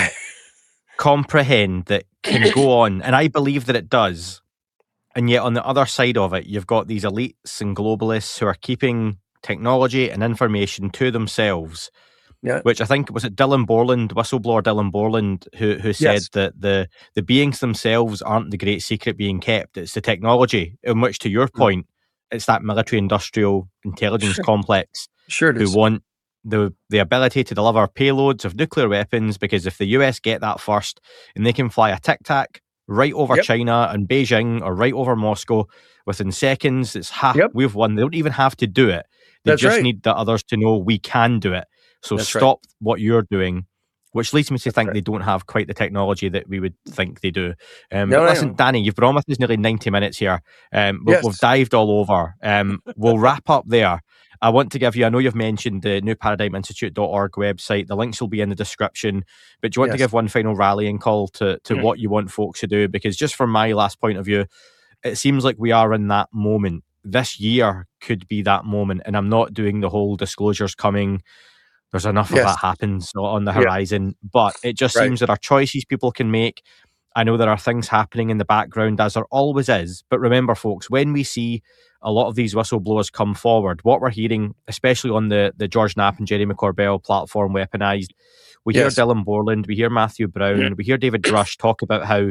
comprehend that can go on, and I believe that it does. And yet on the other side of it, you've got these elites and globalists who are keeping technology and information to themselves. Yeah. Which I think was it Dylan Borland, whistleblower Dylan Borland, who said yes, that the beings themselves aren't the great secret being kept. It's the technology, in which, to your point, it's that military-industrial intelligence complex who want the ability to deliver payloads of nuclear weapons, because if the US get that first, and they can fly a tic-tac right over China and Beijing, or right over Moscow within seconds, it's we've won. They don't even have to do it. They just need the others to know we can do it. So stop what you're doing, which leads me to think they don't have quite the technology that we would think they do. Listen, Danny, you've been on with us nearly 90 minutes here. We've dived all over. We'll wrap up there. I want to give you, I know you've mentioned the newparadigminstitute.org website. The links will be in the description. But do you want to give one final rallying call to what you want folks to do? Because just from my last point of view, it seems like we are in that moment. This year could be that moment. And I'm not doing the whole disclosures coming. There's enough of that happens on the horizon. But it just seems there are choices people can make. I know there are things happening in the background, as there always is. But remember, folks, when we see a lot of these whistleblowers come forward, what we're hearing, especially on the George Knapp and Jeremy Corbell platform, Weaponized, we hear Dylan Borland, we hear Matthew Brown, we hear David Drush talk about how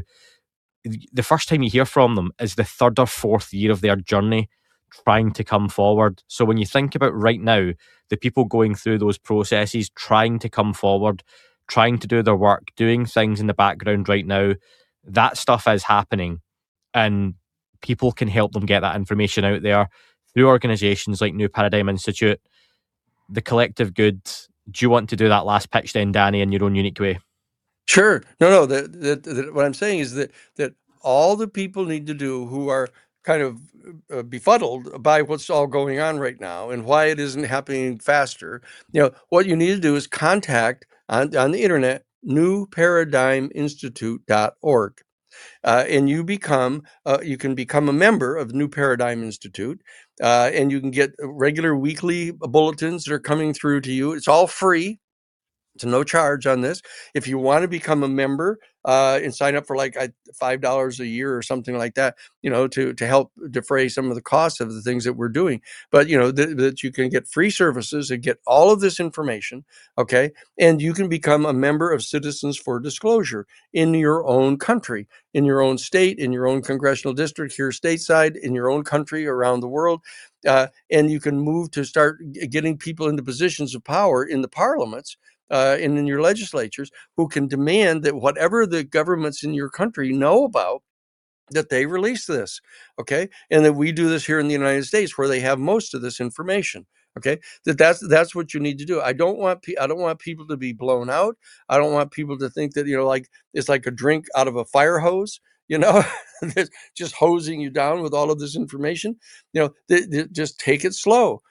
the first time you hear from them is the third or fourth year of their journey trying to come forward. So when you think about right now, the people going through those processes, trying to come forward, trying to do their work, doing things in the background right now, that stuff is happening. And people can help them get that information out there through organisations like New Paradigm Institute, the collective good. Do you want to do that last pitch then, Danny, in your own unique way? Sure. No. What I'm saying is that all the people need to do who are kind of befuddled by what's all going on right now and why it isn't happening faster, what you need to do is contact on the internet newparadigminstitute.org. And you can become a member of New Paradigm Institute, and you can get regular weekly bulletins that are coming through to you. It's all free. It's no charge on this. If you want to become a member and sign up for like $5 a year or something like that, to help defray some of the costs of the things that we're doing. But, that you can get free services and get all of this information. Okay. And you can become a member of Citizens for Disclosure in your own country, in your own state, in your own congressional district, here stateside, in your own country, around the world. And you can move to start getting people into positions of power in the parliaments and in your legislatures who can demand that whatever the governments in your country know about, that they release this, okay? And that we do this here in the United States where they have most of this information, okay? That's what you need to do. I don't want people to be blown out. I don't want people to think that, like it's like a drink out of a fire hose, that's just hosing you down with all of this information. Just take it slow.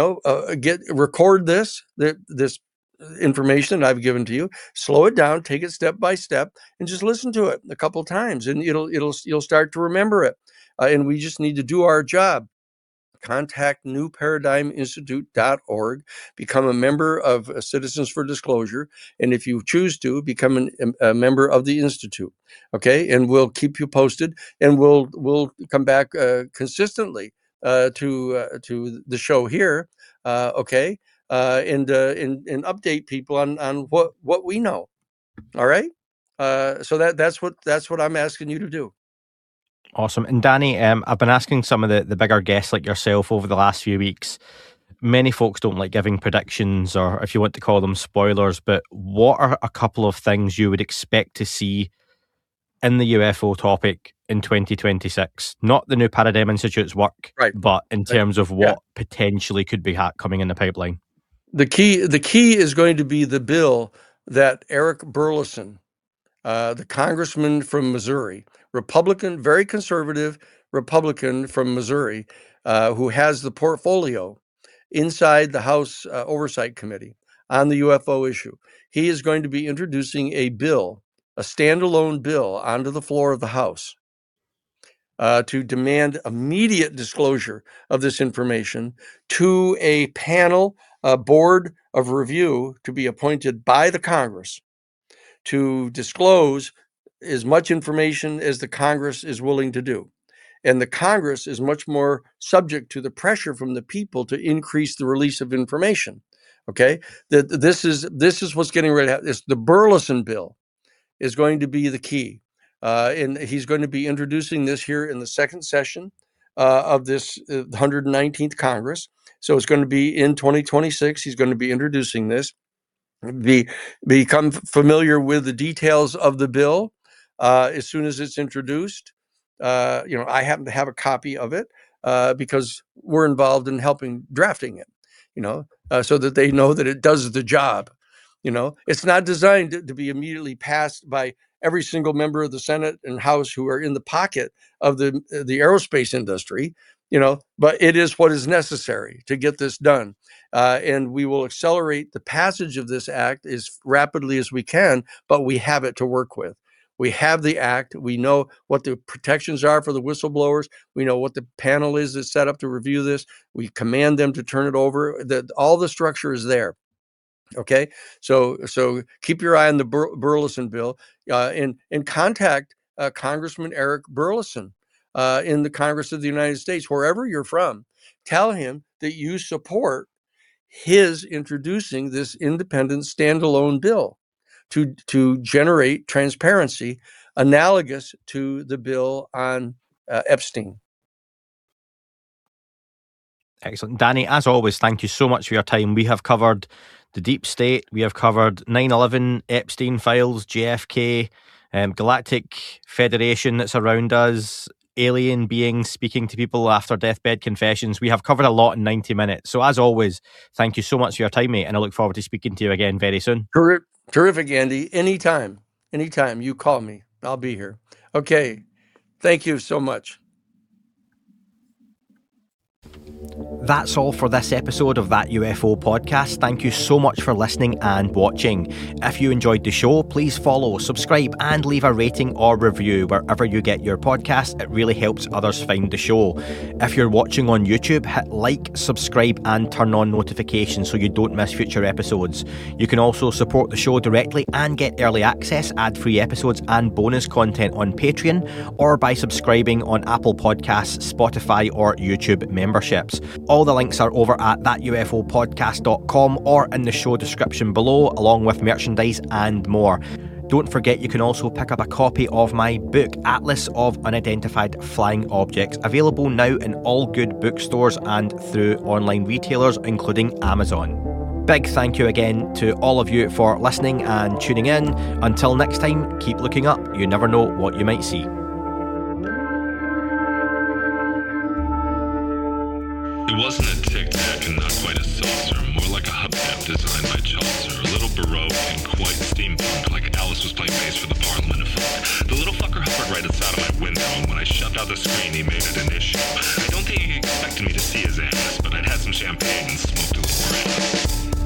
Record this information I've given to you, slow it down, take it step by step, and just listen to it a couple times, and you'll start to remember it. And we just need to do our job. Contact newparadigminstitute.org, become a member of Citizens for Disclosure, and if you choose to, become a member of the Institute. Okay, and we'll keep you posted, and we'll come back consistently to the show here. Okay. And update people on what we know. All right. So that's what I'm asking you to do. Awesome. And Danny, I've been asking some of the bigger guests like yourself over the last few weeks. Many folks don't like giving predictions, or if you want to call them spoilers, but what are a couple of things you would expect to see in the UFO topic in 2026? Not the New Paradigm Institute's work, right, but in terms of what potentially could be coming in the pipeline. The key is going to be the bill that Eric Burlison, the congressman from Missouri, Republican, very conservative Republican from Missouri, who has the portfolio inside the House Oversight Committee on the UFO issue. He is going to be introducing a bill, a standalone bill, onto the floor of the House to demand immediate disclosure of this information to a panel, a board of review to be appointed by the Congress to disclose as much information as the Congress is willing to do. And the Congress is much more subject to the pressure from the people to increase the release of information. Okay, this is what's getting ready to happen. It's the Burlison bill is going to be the key. And he's going to be introducing this here in the second session of this 119th Congress. So it's going to be in 2026. He's going to be introducing this. Become familiar with the details of the bill as soon as it's introduced. I happen to have a copy of it because we're involved in helping drafting it, so that they know that it does the job. It's not designed to be immediately passed by every single member of the Senate and House who are in the pocket of the aerospace industry, but it is what is necessary to get this done. And we will accelerate the passage of this act as rapidly as we can, but we have it to work with. We have the act. We know what the protections are for the whistleblowers. We know what the panel is that's set up to review this. We command them to turn it over. All the structure is there. Okay, so keep your eye on the Burlison bill and contact Congressman Eric Burlison in the Congress of the United States, wherever you're from. Tell him that you support his introducing this independent standalone bill to generate transparency analogous to the bill on Epstein. Excellent. Danny, as always, thank you so much for your time. We have covered the deep state, we have covered 9/11, Epstein files, JFK, Galactic Federation that's around us, alien beings speaking to people after deathbed confessions. We have covered a lot in 90 minutes. So as always, thank you so much for your time, mate, and I look forward to speaking to you again very soon. Terrific, Andy. Anytime you call me, I'll be here. Okay. Thank you so much. That's all for this episode of That UFO Podcast. Thank you so much for listening and watching. If you enjoyed the show, please follow, subscribe, and leave a rating or review wherever you get your podcasts. It really helps others find the show. If you're watching on YouTube, hit like, subscribe, and turn on notifications so you don't miss future episodes. You can also support the show directly and get early access, ad-free episodes, and bonus content on Patreon, or by subscribing on Apple Podcasts, Spotify, or YouTube memberships. All the links are over at thatufopodcast.com or in the show description below, along with merchandise and more. Don't forget you can also pick up a copy of my book, Atlas of Unidentified Flying Objects, available now in all good bookstores and through online retailers, including Amazon. Big thank you again to all of you for listening and tuning in. Until next time, keep looking up. You never know what you might see. It wasn't a tic-tac and not quite a saucer, more like a hubcap designed by Chaucer, a little baroque and quite steampunk, like Alice was playing bass for the Parliament of Funk. The little fucker hovered right outside of my window, and when I shoved out the screen, he made it an issue. I don't think he expected me to see his ass, but I'd had some champagne and smoked a little grass.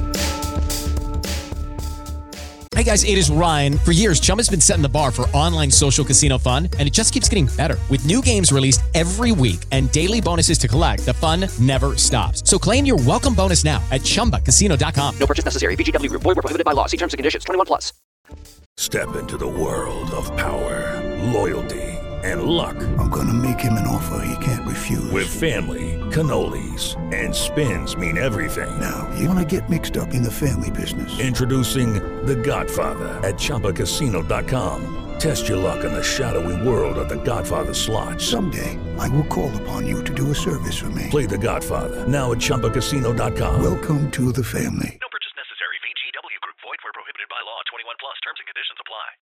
Hey guys, it is Ryan. For years, Chumba's been setting the bar for online social casino fun, and it just keeps getting better. With new games released every week and daily bonuses to collect, the fun never stops. So claim your welcome bonus now at ChumbaCasino.com. No purchase necessary. VGW Group. Void where prohibited by law. See terms and conditions. 21+. Step into the world of power, loyalty, and luck. I'm gonna make him an offer he can't refuse. With family, cannolis, and spins mean everything. Now, you wanna get mixed up in the family business. Introducing The Godfather at ChumbaCasino.com. Test your luck in the shadowy world of The Godfather slot. Someday, I will call upon you to do a service for me. Play The Godfather now at ChumbaCasino.com. Welcome to the family. No purchase necessary. VGW Group. Void where prohibited by law. 21+. Terms and conditions apply.